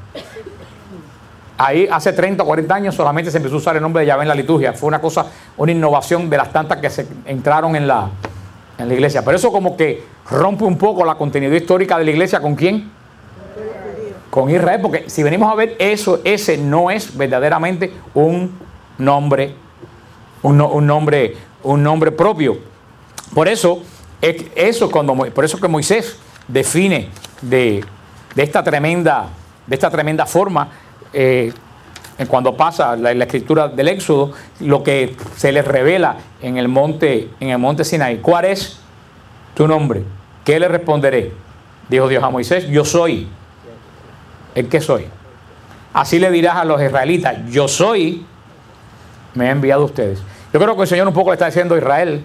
Speaker 1: Ahí hace treinta o cuarenta años solamente se empezó a usar el nombre de Yahvé en la liturgia. Fue una cosa, una innovación de las tantas que se entraron en la, en la iglesia. Pero eso como que rompe un poco la continuidad histórica de la iglesia. ¿Con quién? Con Israel. Porque si venimos a ver eso, ese no es verdaderamente un nombre, un, un nombre, un nombre propio. Por eso, eso cuando, por eso que Moisés define de, de esta tremenda, de esta tremenda forma. Eh, cuando pasa la, la escritura del Éxodo, lo que se les revela en el monte, en el monte Sinaí. ¿Cuál es tu nombre? ¿Qué le responderé? Dijo Dios a Moisés, yo soy el que soy. Así le dirás a los israelitas, yo soy, me he enviado a ustedes. Yo creo que el Señor un poco le está diciendo a Israel,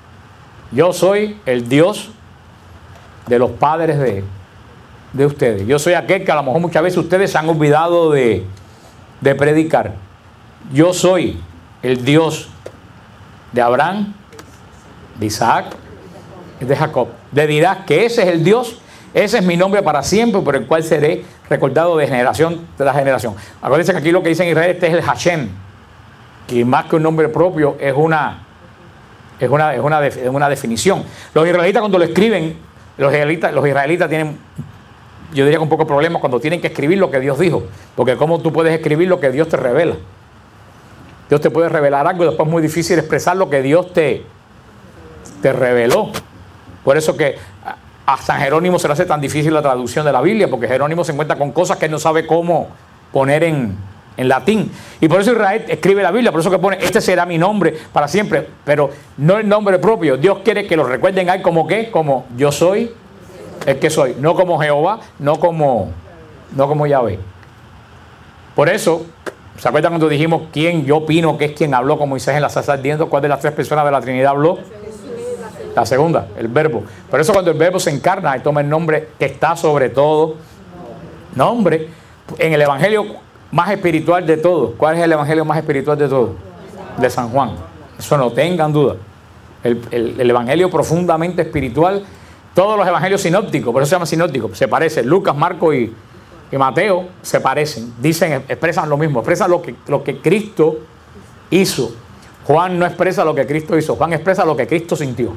Speaker 1: yo soy el Dios de los padres de de ustedes. Yo soy aquel que a lo mejor muchas veces ustedes se han olvidado de, de predicar. Yo soy el Dios de Abraham, de Isaac, de Jacob. Le dirás que ese es el Dios, ese es mi nombre para siempre, por el cual seré recordado de generación tras generación. Acuérdense que aquí lo que dice en Israel, este es el Hashem, y más que un nombre propio, es una, es una, es una, es una definición. Los israelitas cuando lo escriben, los israelitas, los israelitas tienen, yo diría que un poco de problemas cuando tienen que escribir lo que Dios dijo. Porque ¿cómo tú puedes escribir lo que Dios te revela? Dios te puede revelar algo y después es muy difícil expresar lo que Dios te, te reveló. Por eso que a San Jerónimo se le hace tan difícil la traducción de la Biblia, porque Jerónimo se encuentra con cosas que él no sabe cómo poner en, en latín. Y por eso Israel escribe la Biblia, por eso que pone, este será mi nombre para siempre, pero no el nombre propio. Dios quiere que lo recuerden a él como ¿qué? Como yo soy el que soy, no como Jehová, no como, no como Yahvé. Por eso, ¿se acuerdan cuando dijimos quién yo opino que es quien habló con Moisés en la zarza ardiendo? ¿Cuál de las tres personas de la Trinidad habló? La segunda, el verbo. Por eso cuando el verbo se encarna y toma el nombre que está sobre todo nombre, en el evangelio más espiritual de todos. ¿Cuál es el evangelio más espiritual de todos? De San Juan. Eso no tengan duda. El, el, el evangelio profundamente espiritual. Todos los evangelios sinópticos, por eso se llama sinóptico, se parecen. Lucas, Marcos y, y Mateo se parecen, dicen, expresan lo mismo, expresan lo que, lo que Cristo hizo. Juan no expresa lo que Cristo hizo, Juan expresa lo que Cristo sintió.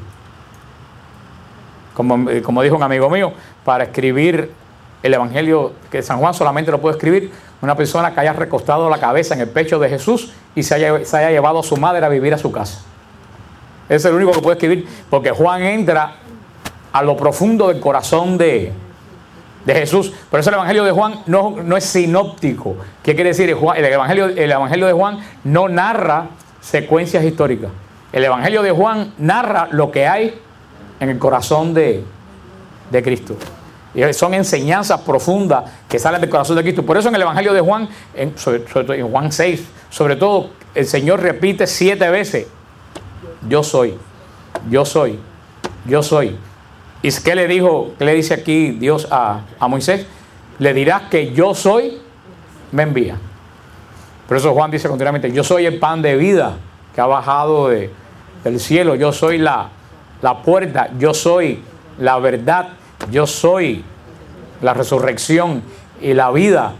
Speaker 1: Como, como dijo un amigo mío, para escribir el evangelio que San Juan solamente lo puede escribir una persona que haya recostado la cabeza en el pecho de Jesús y se haya, se haya llevado a su madre a vivir a su casa. Ese es el único que puede escribir, porque Juan entra a lo profundo del corazón de, de Jesús. Por eso el evangelio de Juan no, no es sinóptico. ¿Qué quiere decir? El evangelio, el evangelio de Juan no narra secuencias históricas. El evangelio de Juan narra lo que hay en el corazón de, de Cristo. Y son enseñanzas profundas que salen del corazón de Cristo. Por eso en el evangelio de Juan, en, sobre, sobre, en Juan seis, sobre todo, el Señor repite siete veces: yo soy, yo soy, yo soy. ¿Y qué le dijo, qué le dice aquí Dios a, a Moisés? Le dirás que yo soy me envía. Por eso Juan dice continuamente, yo soy el pan de vida que ha bajado de, del cielo, yo soy la, la puerta, yo soy la verdad, yo soy la resurrección y la vida.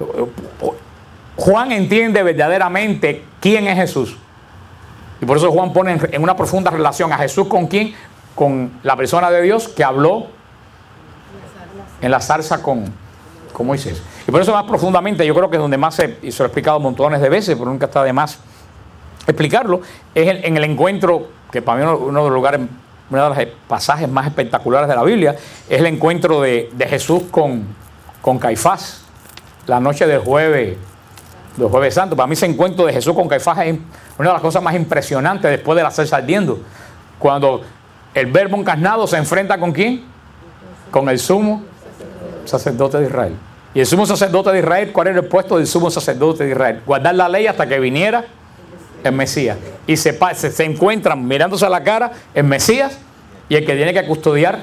Speaker 1: Juan entiende verdaderamente quién es Jesús. Y por eso Juan pone en una profunda relación a Jesús con quién, con la persona de Dios que habló en la zarza con, con Moisés. Y por eso más profundamente, yo creo que es donde más se, y se lo he explicado montones de veces, pero nunca está de más explicarlo, es en, en el encuentro, que para mí uno, uno de los lugares, uno de los pasajes más espectaculares de la Biblia, es el encuentro de, de Jesús con, con Caifás, la noche del jueves, del jueves santo. Para mí ese encuentro de Jesús con Caifás es una de las cosas más impresionantes después de la zarza ardiendo. Cuando el verbo encarnado se enfrenta ¿con quién? Con el sumo sacerdote de Israel. Y el sumo sacerdote de Israel, ¿cuál era el puesto del sumo sacerdote de Israel? Guardar la ley hasta que viniera el Mesías. Y se, se, se encuentran mirándose a la cara el Mesías y el que tiene que custodiar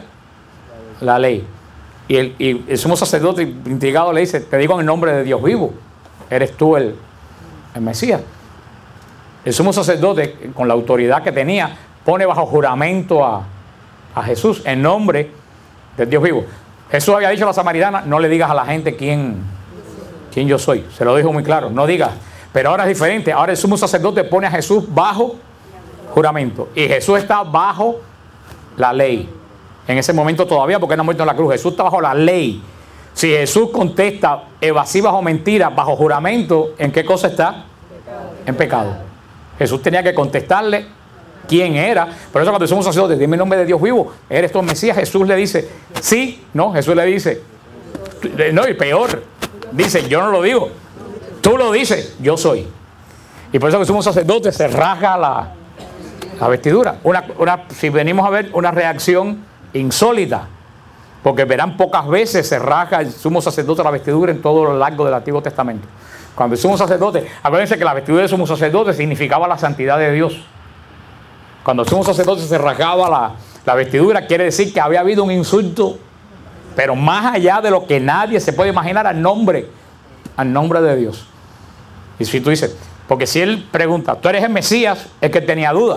Speaker 1: la ley. Y el, y el sumo sacerdote intrigado le dice, te digo en el nombre de Dios vivo, eres tú el, el Mesías. El sumo sacerdote, con la autoridad que tenía, pone bajo juramento a, a Jesús en nombre de Dios vivo. Jesús había dicho a la samaritana, no le digas a la gente quién, quién yo soy. Se lo dijo muy claro, no digas. Pero ahora es diferente. Ahora el sumo sacerdote pone a Jesús bajo juramento. Y Jesús está bajo la ley. En ese momento todavía, porque no ha muerto en la cruz. Jesús está bajo la ley. Si Jesús contesta evasivas o mentiras bajo juramento, ¿en qué cosa está? En pecado. Jesús tenía que contestarle quién era. Por eso cuando somos sacerdotes, dime el nombre de Dios vivo, eres tú el Mesías. Jesús le dice, sí, no, Jesús le dice, no, y peor, dice, yo no lo digo, tú lo dices, yo soy. Y por eso que somos sacerdotes, se rasga la, la vestidura. Una, una, si venimos a ver una reacción insólita, porque verán pocas veces se rasga el sumo sacerdote la vestidura en todo lo largo del Antiguo Testamento. Cuando el sumo sacerdote, acuérdense que la vestidura del sumo sacerdote significaba la santidad de Dios. Cuando el sumo sacerdote se rasgaba la, la vestidura, quiere decir que había habido un insulto, pero más allá de lo que nadie se puede imaginar al nombre, al nombre de Dios. Y si tú dices, porque si él pregunta, ¿tú eres el Mesías? Es que tenía duda.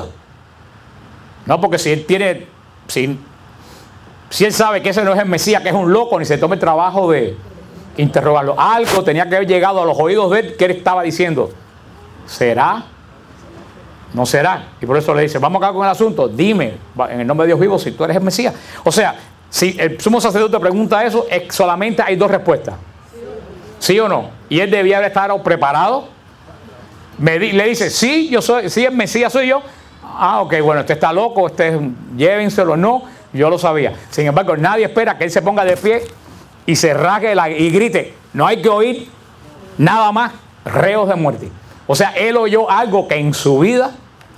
Speaker 1: No, porque si él tiene, si, si él sabe que ese no es el Mesías, que es un loco, ni se tome el trabajo de interrogarlo. Algo tenía que haber llegado a los oídos de él que él estaba diciendo, ¿será? No será. Y por eso le dice, vamos acá con el asunto, dime en el nombre de Dios vivo si tú eres el Mesías. O sea, si el sumo sacerdote pregunta eso, es, solamente hay dos respuestas, sí o no. Y él debía haber estado preparado. Me di, le dice, sí, yo soy, sí, el Mesías soy yo. Ah, ok, bueno, este está loco, este llévenselo. No, yo lo sabía. Sin embargo, nadie espera que él se ponga de pie y se rasgue la, y grite, no hay que oír nada más, reos de muerte. O sea, él oyó algo que en su vida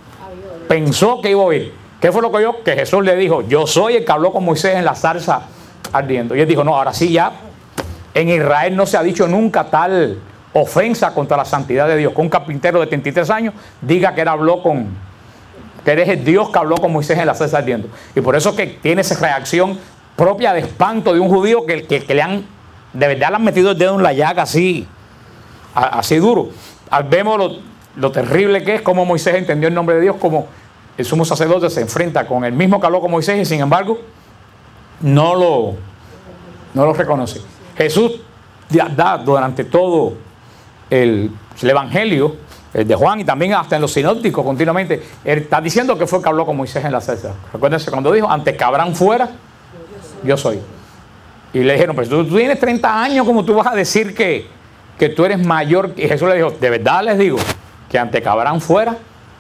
Speaker 1: pensó que iba a oír. ¿Qué fue lo que oyó? Que Jesús le dijo, yo soy el que habló con Moisés en la zarza ardiendo. Y él dijo, no, ahora sí ya, en Israel no se ha dicho nunca tal ofensa contra la santidad de Dios, que un carpintero de treinta y tres años diga que él habló con, que eres el Dios que habló con Moisés en la zarza ardiendo. Y por eso que tiene esa reacción propia de espanto de un judío que, que, que le han, de verdad le han metido el dedo en la llaga así, así duro. Vemos lo, lo terrible que es, como Moisés entendió el nombre de Dios, como el sumo sacerdote se enfrenta con el mismo que habló con Moisés y sin embargo no lo, no lo reconoce. Jesús da durante todo el, el Evangelio, el de Juan y también hasta en los sinópticos continuamente, él está diciendo que fue el que habló con Moisés en la zarza. Recuérdense cuando dijo, antes que Abraham fuera, yo soy. Y le dijeron, pues tú, tú tienes treinta años, ¿cómo tú vas a decir que que tú eres mayor? Y Jesús le dijo, de verdad les digo, que ante que Abraham fuera,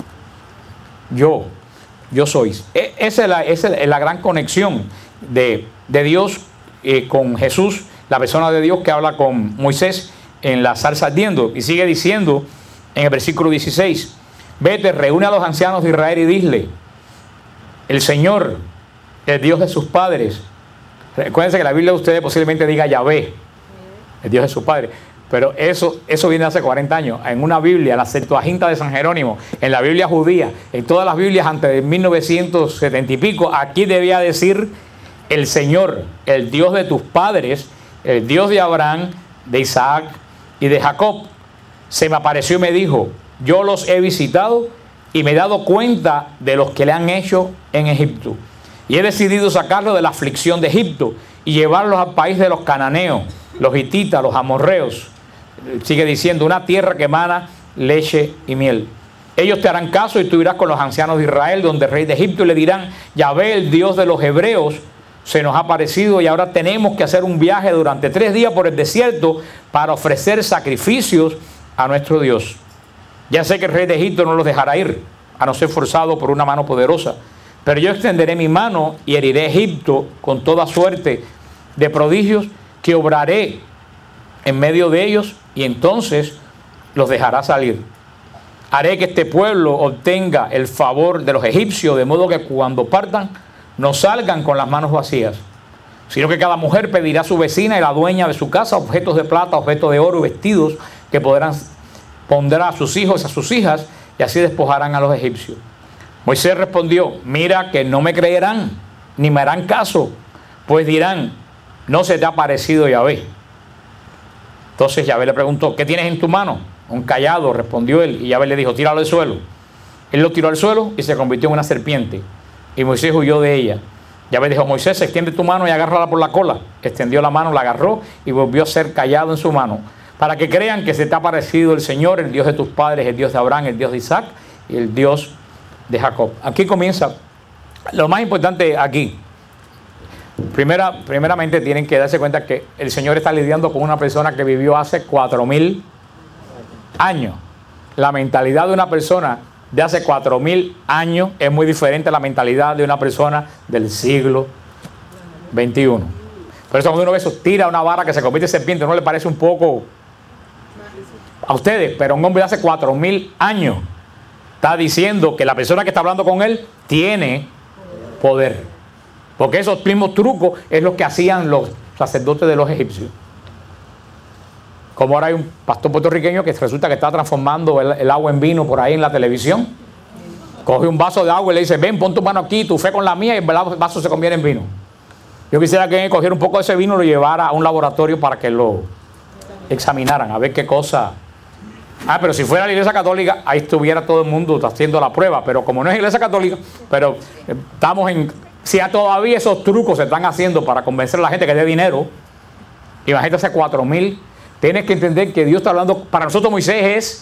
Speaker 1: yo, yo soy. E, esa, es la, esa es la gran conexión de, de Dios eh, con Jesús, la persona de Dios que habla con Moisés en la zarza ardiendo. Y sigue diciendo en el versículo dieciséis, vete, reúne a los ancianos de Israel y dile, el Señor, el Dios de sus padres. Recuérdense que la Biblia de ustedes posiblemente diga Yahvé, el Dios de sus padres. Pero eso, eso viene hace cuarenta años. En una Biblia, la Septuaginta de San Jerónimo, en la Biblia judía, en todas las Biblias antes de mil novecientos setenta y pico, aquí debía decir el Señor, el Dios de tus padres, el Dios de Abraham, de Isaac y de Jacob, se me apareció y me dijo: yo los he visitado y me he dado cuenta de los que le han hecho en Egipto. Y he decidido sacarlos de la aflicción de Egipto y llevarlos al país de los cananeos, los hititas, los amorreos. Sigue diciendo: una tierra que emana leche y miel. Ellos te harán caso y tú irás con los ancianos de Israel donde el rey de Egipto y le dirán: Yahvé, el Dios de los hebreos, se nos ha aparecido y ahora tenemos que hacer un viaje durante tres días por el desierto para ofrecer sacrificios a nuestro Dios. Ya sé que el rey de Egipto no los dejará ir, a no ser forzado por una mano poderosa. Pero yo extenderé mi mano y heriré a Egipto con toda suerte de prodigios que obraré en medio de ellos, y entonces los dejará salir. Haré que este pueblo obtenga el favor de los egipcios, de modo que cuando partan no salgan con las manos vacías, sino que cada mujer pedirá a su vecina y la dueña de su casa objetos de plata, objetos de oro y vestidos que podrán pondrá a sus hijos y a sus hijas, y así despojarán a los egipcios. Moisés respondió: mira que no me creerán ni me harán caso, pues dirán: no se te ha parecido Yahvé. Entonces Yahvé le preguntó: ¿qué tienes en tu mano? Un cayado, respondió él, y Yahvé le dijo: tíralo al suelo. Él lo tiró al suelo y se convirtió en una serpiente, y Moisés huyó de ella. Yahvé dijo: Moisés, extiende tu mano y agárrala por la cola. Extendió la mano, la agarró y volvió a ser cayado en su mano, para que crean que se te ha parecido el Señor, el Dios de tus padres, el Dios de Abraham, el Dios de Isaac y el Dios de Jacob. Aquí comienza lo más importante aquí. Primera, primeramente tienen que darse cuenta que el Señor está lidiando con una persona que vivió hace cuatro mil años. La mentalidad de una persona de hace cuatro mil años es muy diferente a la mentalidad de una persona del siglo veintiuno. Por eso cuando uno ve eso, tira una vara que se convierte en serpiente, ¿no le parece un poco a ustedes? Pero un hombre de hace cuatro mil años está diciendo que la persona que está hablando con él tiene poder. Porque esos mismos trucos es lo que hacían los sacerdotes de los egipcios. Como ahora hay un pastor puertorriqueño que resulta que está transformando el, el agua en vino por ahí en la televisión. Coge un vaso de agua y le dice: ven, pon tu mano aquí, tu fe con la mía, y el vaso se convierte en vino. Yo quisiera que cogiera un poco de ese vino y lo llevara a un laboratorio para que lo examinaran, a ver qué cosa. Ah, pero si fuera la Iglesia Católica, ahí estuviera todo el mundo haciendo la prueba. Pero como no es Iglesia Católica, pero estamos en... Si todavía esos trucos se están haciendo para convencer a la gente que dé dinero, imagínate hace cuatro mil, tienes que entender que Dios está hablando. Para nosotros Moisés es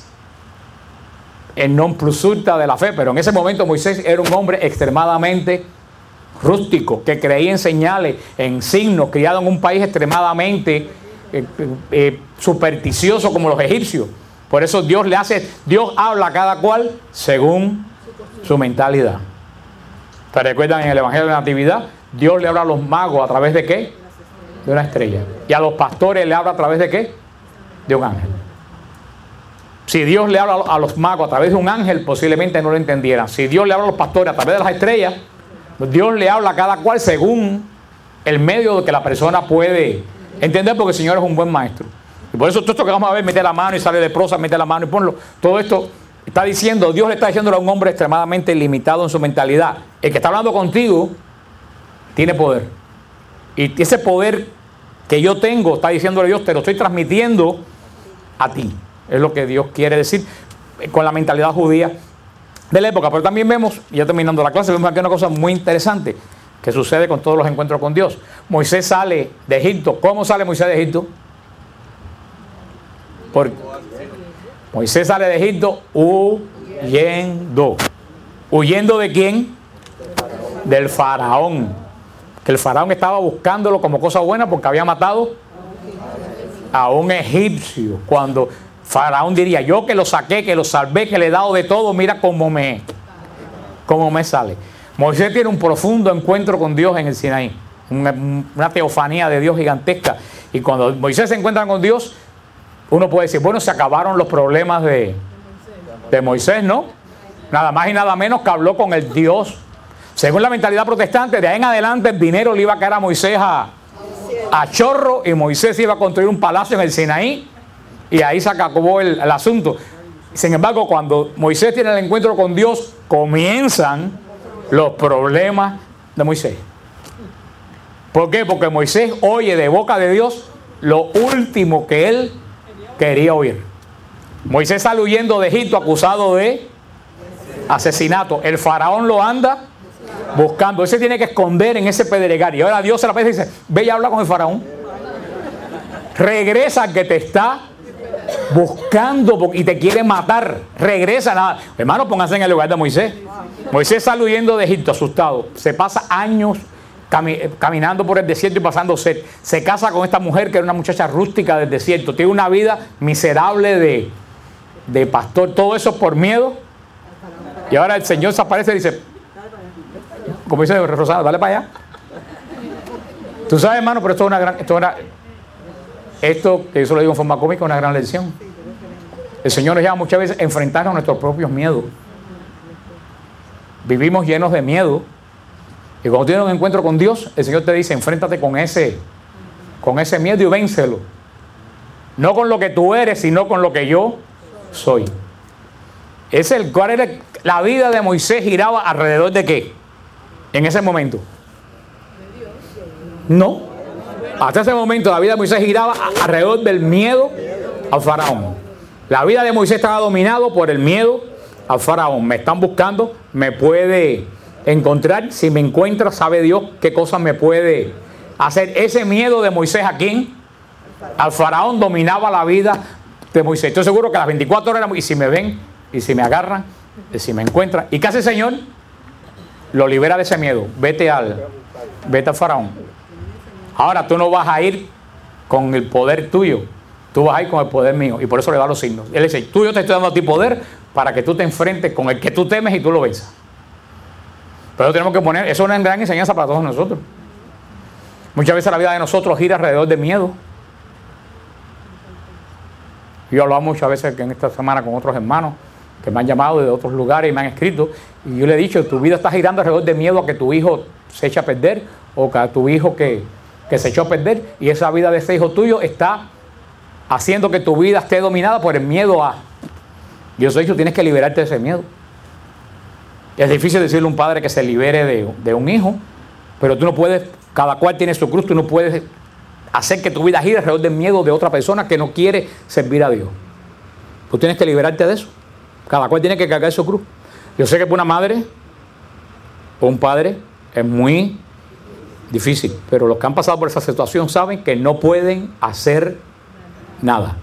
Speaker 1: el non plus ultra de la fe, pero en ese momento Moisés era un hombre extremadamente rústico, que creía en señales, en signos, criado en un país extremadamente eh, eh, supersticioso como los egipcios. Por eso Dios le hace, Dios habla a cada cual según su mentalidad. ¿Se recuerdan en el Evangelio de la Natividad? Dios le habla a los magos a través de ¿qué? De una estrella. Y a los pastores le habla a través de ¿qué? De un ángel. Si Dios le habla a los magos a través de un ángel, posiblemente no lo entendieran. Si Dios le habla a los pastores a través de las estrellas, Dios le habla a cada cual según el medio que la persona puede entender, porque el Señor es un buen maestro. Y por eso todo esto que vamos a ver, mete la mano y sale de prosa, mete la mano y ponlo. Todo esto está diciendo, Dios le está diciendo a un hombre extremadamente limitado en su mentalidad: el que está hablando contigo tiene poder. Y ese poder que yo tengo, está diciéndole Dios, te lo estoy transmitiendo a ti. Es lo que Dios quiere decir con la mentalidad judía de la época. Pero también vemos, ya terminando la clase, vemos aquí una cosa muy interesante que sucede con todos los encuentros con Dios. Moisés sale de Egipto. ¿Cómo sale Moisés de Egipto? Porque Moisés sale de Egipto huyendo. ¿Huyendo de quién? Del faraón. Que el faraón estaba buscándolo como cosa buena porque había matado a un egipcio. Cuando faraón diría: yo que lo saqué, que lo salvé, que le he dado de todo, mira cómo me, cómo me sale. Moisés tiene un profundo encuentro con Dios en el Sinaí. Una, una teofanía de Dios gigantesca. Y cuando Moisés se encuentra con Dios, uno puede decir: bueno, se acabaron los problemas de, de Moisés, ¿no? Nada más y nada menos que habló con el Dios. Según la mentalidad protestante, de ahí en adelante el dinero le iba a caer a Moisés a, a chorro, y Moisés iba a construir un palacio en el Sinaí, y ahí se acabó el, el asunto. Sin embargo, cuando Moisés tiene el encuentro con Dios, comienzan los problemas de Moisés. ¿Por qué? Porque Moisés oye de boca de Dios lo último que él quería huir. Moisés sale huyendo de Egipto acusado de asesinato. El faraón lo anda buscando. Él se tiene que esconder en ese pedregal. Y ahora Dios se la pide y dice, ve y habla con el faraón. Regresa que te está buscando y te quiere matar. Regresa. Nada. Hermano, pónganse en el lugar de Moisés. Moisés sale huyendo de Egipto asustado. Se pasa años cami- caminando por el desierto y pasando sed. Se casa con esta mujer que era una muchacha rústica del desierto. Tiene una vida miserable de, de pastor. Todo eso por miedo. Y ahora el Señor se aparece y dice, como dice Rosada, dale para allá. Tú sabes, hermano, pero esto es una gran... Esto, es una, esto que yo se lo digo en forma cómica, es una gran lección. El Señor nos llama muchas veces a enfrentarnos a nuestros propios miedos. Vivimos llenos de miedo. Y cuando tienes un encuentro con Dios, el Señor te dice, enfréntate con ese, con ese miedo y vénselo. No con lo que tú eres, sino con lo que yo soy. Es el, ¿cuál era la vida de Moisés? Giraba alrededor de qué en ese momento. No, hasta ese momento la vida de Moisés giraba alrededor del miedo al faraón. La vida de Moisés estaba dominado por el miedo al faraón. Me están buscando, me puede encontrar. Si me encuentra, sabe Dios qué cosas me puede hacer. Ese miedo de Moisés, ¿a quién? Al faraón. Dominaba la vida de Moisés. Estoy seguro que las veinticuatro horas, y si me ven, y si me agarran, y si me encuentran, ¿y qué hace el Señor? Lo libera de ese miedo. Vete al, vete al faraón. Ahora tú no vas a ir con el poder tuyo, tú vas a ir con el poder mío, y por eso le da los signos. Él dice, tú yo te estoy dando a ti poder para que tú te enfrentes con el que tú temes y tú lo venzas. Pero tenemos que poner, eso es una gran enseñanza para todos nosotros. Muchas veces la vida de nosotros gira alrededor de miedo. Yo he hablado muchas veces en esta semana con otros hermanos que me han llamado de otros lugares y me han escrito, y yo le he dicho, tu vida está girando alrededor de miedo a que tu hijo se eche a perder, o que a tu hijo que, que se echó a perder, y esa vida de ese hijo tuyo está haciendo que tu vida esté dominada por el miedo a... Yo soy tú tienes que liberarte de ese miedo. Es difícil decirle a un padre que se libere de, de un hijo, pero tú no puedes, cada cual tiene su cruz, tú no puedes hacer que tu vida gire alrededor del miedo de otra persona que no quiere servir a Dios. Tú tienes que liberarte de eso. Cada cual tiene que cargar su cruz. Yo sé que para una madre o un padre es muy difícil, pero los que han pasado por esa situación saben que no pueden hacer nada.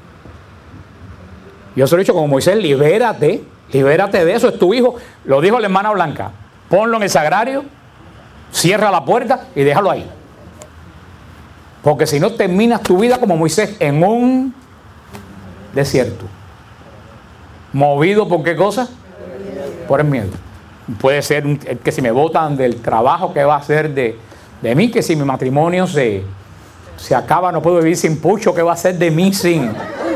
Speaker 1: Yo se lo he dicho como Moisés, libérate, libérate de eso, es tu hijo. Lo dijo la hermana Blanca, ponlo en el sagrario, cierra la puerta y déjalo ahí. Porque si no terminas tu vida como Moisés en un desierto. ¿Movido por qué cosa? Por el miedo. Puede ser un, que si me botan del trabajo, ¿qué va a ser de, de mí? Que si mi matrimonio se, se acaba, no puedo vivir sin Pucho, ¿qué va a ser de mí sin?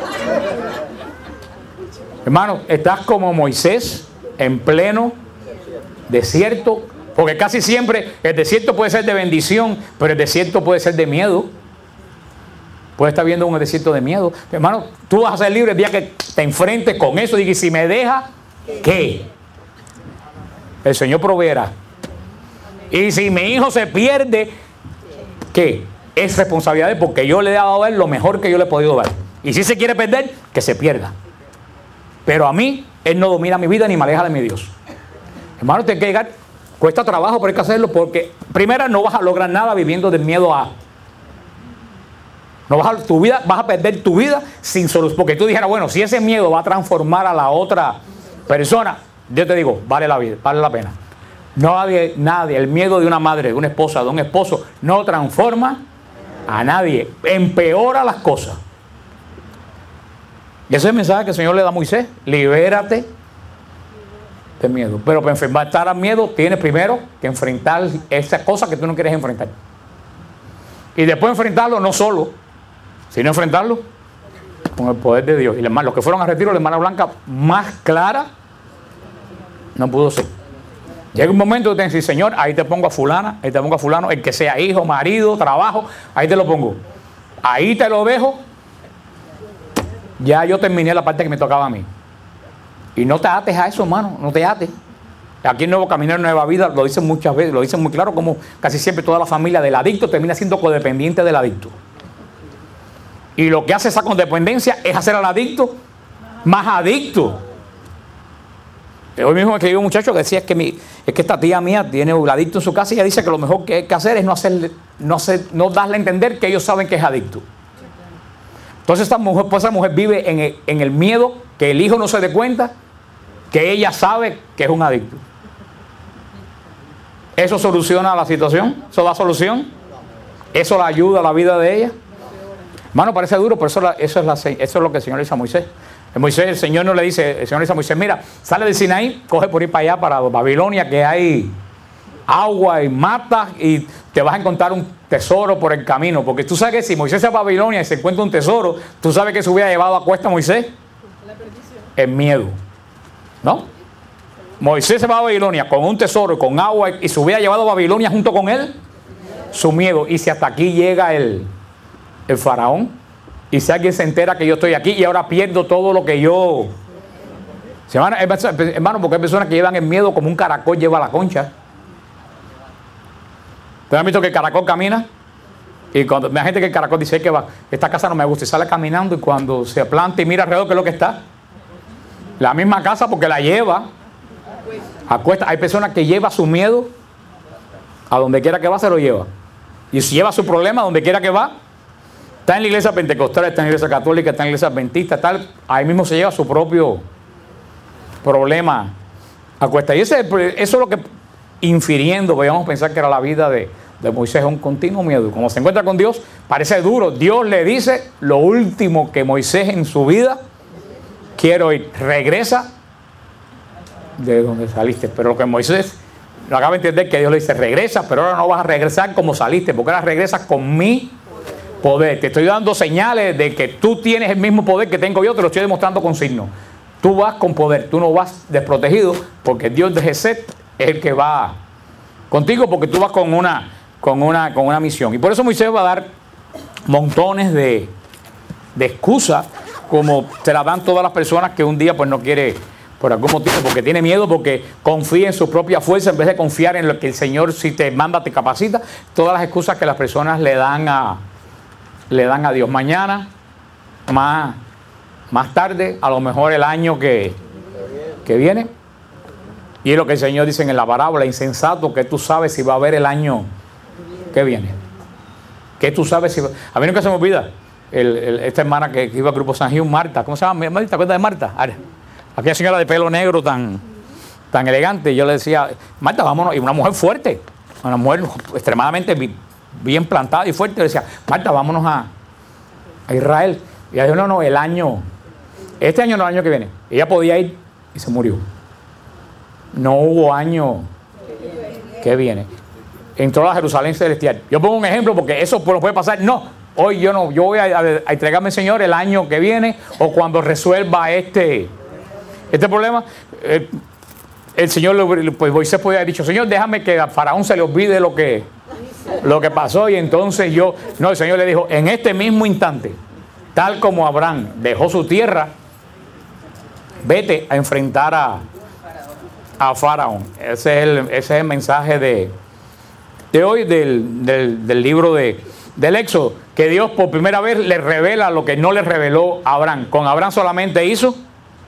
Speaker 1: Hermano, estás como Moisés en pleno desierto, porque casi siempre el desierto puede ser de bendición, pero el desierto puede ser de miedo. Puede estar viendo un desierto de miedo. Hermano, tú vas a ser libre el día que te enfrentes con eso y digas, si me deja, ¿qué? El Señor proveerá. Y si mi hijo se pierde, ¿qué? Es responsabilidad de él, porque yo le he dado a él lo mejor que yo le he podido dar. Y si se quiere perder, que se pierda. Pero a mí, él no domina mi vida ni me aleja de mi Dios. Hermano, tienes que llegar, cuesta trabajo, pero hay que hacerlo, porque primero no vas a lograr nada viviendo del miedo a... No vas a, tu vida, vas a perder tu vida sin solución. Porque tú dijeras, bueno, si ese miedo va a transformar a la otra persona, yo te digo, vale la vida, vale la pena. Nadie, nadie, el miedo de una madre, de una esposa, de un esposo, no transforma a nadie, empeora las cosas. Y ese es el mensaje que el Señor le da a Moisés, libérate de miedo. Pero para enfrentar al miedo, tienes primero que enfrentar esa cosa que tú no quieres enfrentar. Y después enfrentarlo no solo, sino enfrentarlo con el poder de Dios. Y los que fueron a retiro, la hermana Blanca, más clara no pudo ser. Llega un momento de decir, Señor, ahí te pongo a fulana, ahí te pongo a fulano, el que sea hijo, marido, trabajo, ahí te lo pongo. Ahí te lo dejo. Ya yo terminé la parte que me tocaba a mí. Y no te ates a eso, hermano, no te ates. Aquí en Nuevo Caminar, Nueva Vida, lo dicen muchas veces, lo dicen muy claro, como casi siempre toda la familia del adicto termina siendo codependiente del adicto. Y lo que hace esa codependencia es hacer al adicto más adicto. Hoy mismo me escribió un muchacho que decía es que, mi, es que esta tía mía tiene un adicto en su casa y ella dice que lo mejor que hay que hacer es no, hacerle, no, hacer, no darle a entender que ellos saben que es adicto. Entonces esta mujer, pues esa mujer vive en el, en el miedo que el hijo no se dé cuenta que ella sabe que es un adicto. ¿Eso soluciona la situación? ¿Eso da solución? ¿Eso la ayuda a la vida de ella? Hermano, parece duro, pero eso, la, eso, es la, eso es lo que el Señor le dice a Moisés. El Moisés, el Señor no le dice, el Señor le dice a Moisés, mira, sale del Sinaí, coge por ir para allá, para Babilonia, que hay agua y matas y te vas a encontrar un tesoro por el camino. Porque tú sabes que si Moisés se va a Babilonia y se encuentra un tesoro, tú sabes que se hubiera llevado a cuesta a Moisés. El miedo. ¿No? Moisés se va a Babilonia con un tesoro y con agua y se hubiera llevado a Babilonia junto con él. Su miedo. Y si hasta aquí llega el, el faraón, y si alguien se entera que yo estoy aquí y ahora pierdo todo lo que yo... Hermano, hermano, porque hay personas que llevan el miedo como un caracol lleva la concha. ¿Ustedes han visto que el caracol camina? Y cuando hay gente que el caracol dice que va, esta casa no me gusta y sale caminando y cuando se planta y mira alrededor, ¿qué es lo que está? La misma casa porque la lleva a cuesta. Hay personas que llevan su miedo a donde quiera que va, se lo lleva. Y si lleva su problema a donde quiera que va, está en la iglesia pentecostal, está en la iglesia católica, está en la iglesia adventista, tal, ahí mismo se lleva su propio problema a cuesta. Y ese, eso es lo que, infiriendo, podíamos pensar que era la vida de, de Moisés, un continuo miedo. Como se encuentra con Dios, parece duro. Dios le dice lo último que Moisés en su vida quiere oír: regresa de donde saliste. Pero lo que Moisés lo acaba de entender, que Dios le dice: regresa, pero ahora no vas a regresar como saliste, porque ahora regresas con mi poder. Te estoy dando señales de que tú tienes el mismo poder que tengo yo, te lo estoy demostrando con signos. Tú vas con poder, tú no vas desprotegido, porque Dios de Geset es el que va contigo, porque tú vas con una, con una, con una misión. Y por eso Moisés va a dar montones de, de excusas, como te la dan todas las personas que un día pues no quiere, por algún motivo, porque tiene miedo, porque confía en su propia fuerza en vez de confiar en lo que el Señor, si te manda, te capacita. Todas las excusas que las personas le dan a, le dan a Dios. Mañana, más, más tarde, a lo mejor el año que, que viene. Y es lo que el Señor dice en la parábola: insensato, que tú sabes si va a haber el año que viene. Que tú sabes si va... A mí nunca se me olvida el, el, esta hermana que, que iba al grupo San Gil, Marta. ¿Cómo se llama? ¿Te acuerdas de Marta? Aquella señora de pelo negro tan, tan elegante. Yo le decía: Marta, vámonos. Y una mujer fuerte, una mujer extremadamente bien plantada y fuerte. Le decía: Marta, vámonos a, a Israel. Y ella dijo: no, no, el año, este año no, el año que viene. Ella podía ir y se murió. No hubo año que viene. Entró a la Jerusalén celestial. Yo pongo un ejemplo porque eso puede pasar. No, hoy yo no, yo voy a, a, a entregarme al Señor el año que viene o cuando resuelva este, este problema. Eh, el Señor, pues Moisés podía haber dicho: Señor, déjame que a Faraón se le olvide lo que, lo que pasó. Y entonces yo, no, el Señor le dijo: en este mismo instante, tal como Abraham dejó su tierra, vete a enfrentar a, a Faraón. Ese es el, ese es el mensaje de, de hoy del, del, del libro de, del Éxodo, que Dios por primera vez le revela lo que no le reveló a Abraham. Con Abraham solamente hizo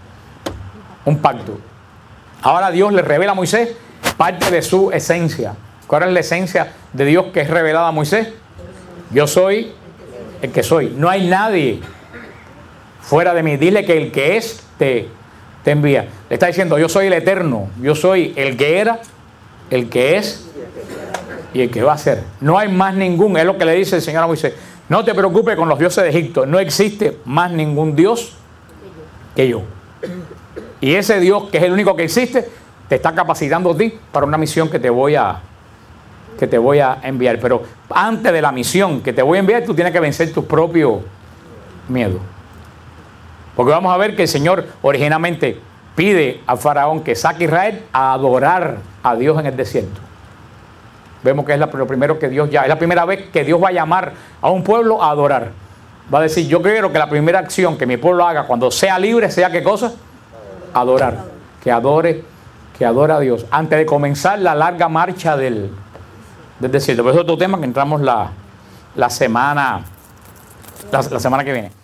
Speaker 1: un pacto. Ahora Dios le revela a Moisés parte de su esencia. ¿Cuál es la esencia de Dios que es revelada a Moisés? Yo soy el que soy. No hay nadie fuera de mí. Dile que el que es te, te envía. Le está diciendo: yo soy el eterno. Yo soy el que era, el que es y el que va a ser. No hay más ningún. Es lo que le dice el Señor a Moisés: no te preocupes con los dioses de Egipto. No existe más ningún Dios que yo. Y ese Dios, que es el único que existe, te está capacitando a ti para una misión que te voy a que te voy a enviar. Pero antes de la misión que te voy a enviar, tú tienes que vencer tu propio miedo. Porque vamos a ver que el Señor originalmente pide a Faraón que saque a Israel a adorar a Dios en el desierto. Vemos que es la, lo primero que Dios ya, es la primera vez que Dios va a llamar a un pueblo a adorar. Va a decir: yo quiero que la primera acción que mi pueblo haga cuando sea libre sea ¿qué cosa? Adorar. Que adore, que adore a Dios antes de comenzar la larga marcha del, del desierto. Pero es otro tema que entramos la, la semana la, la semana que viene.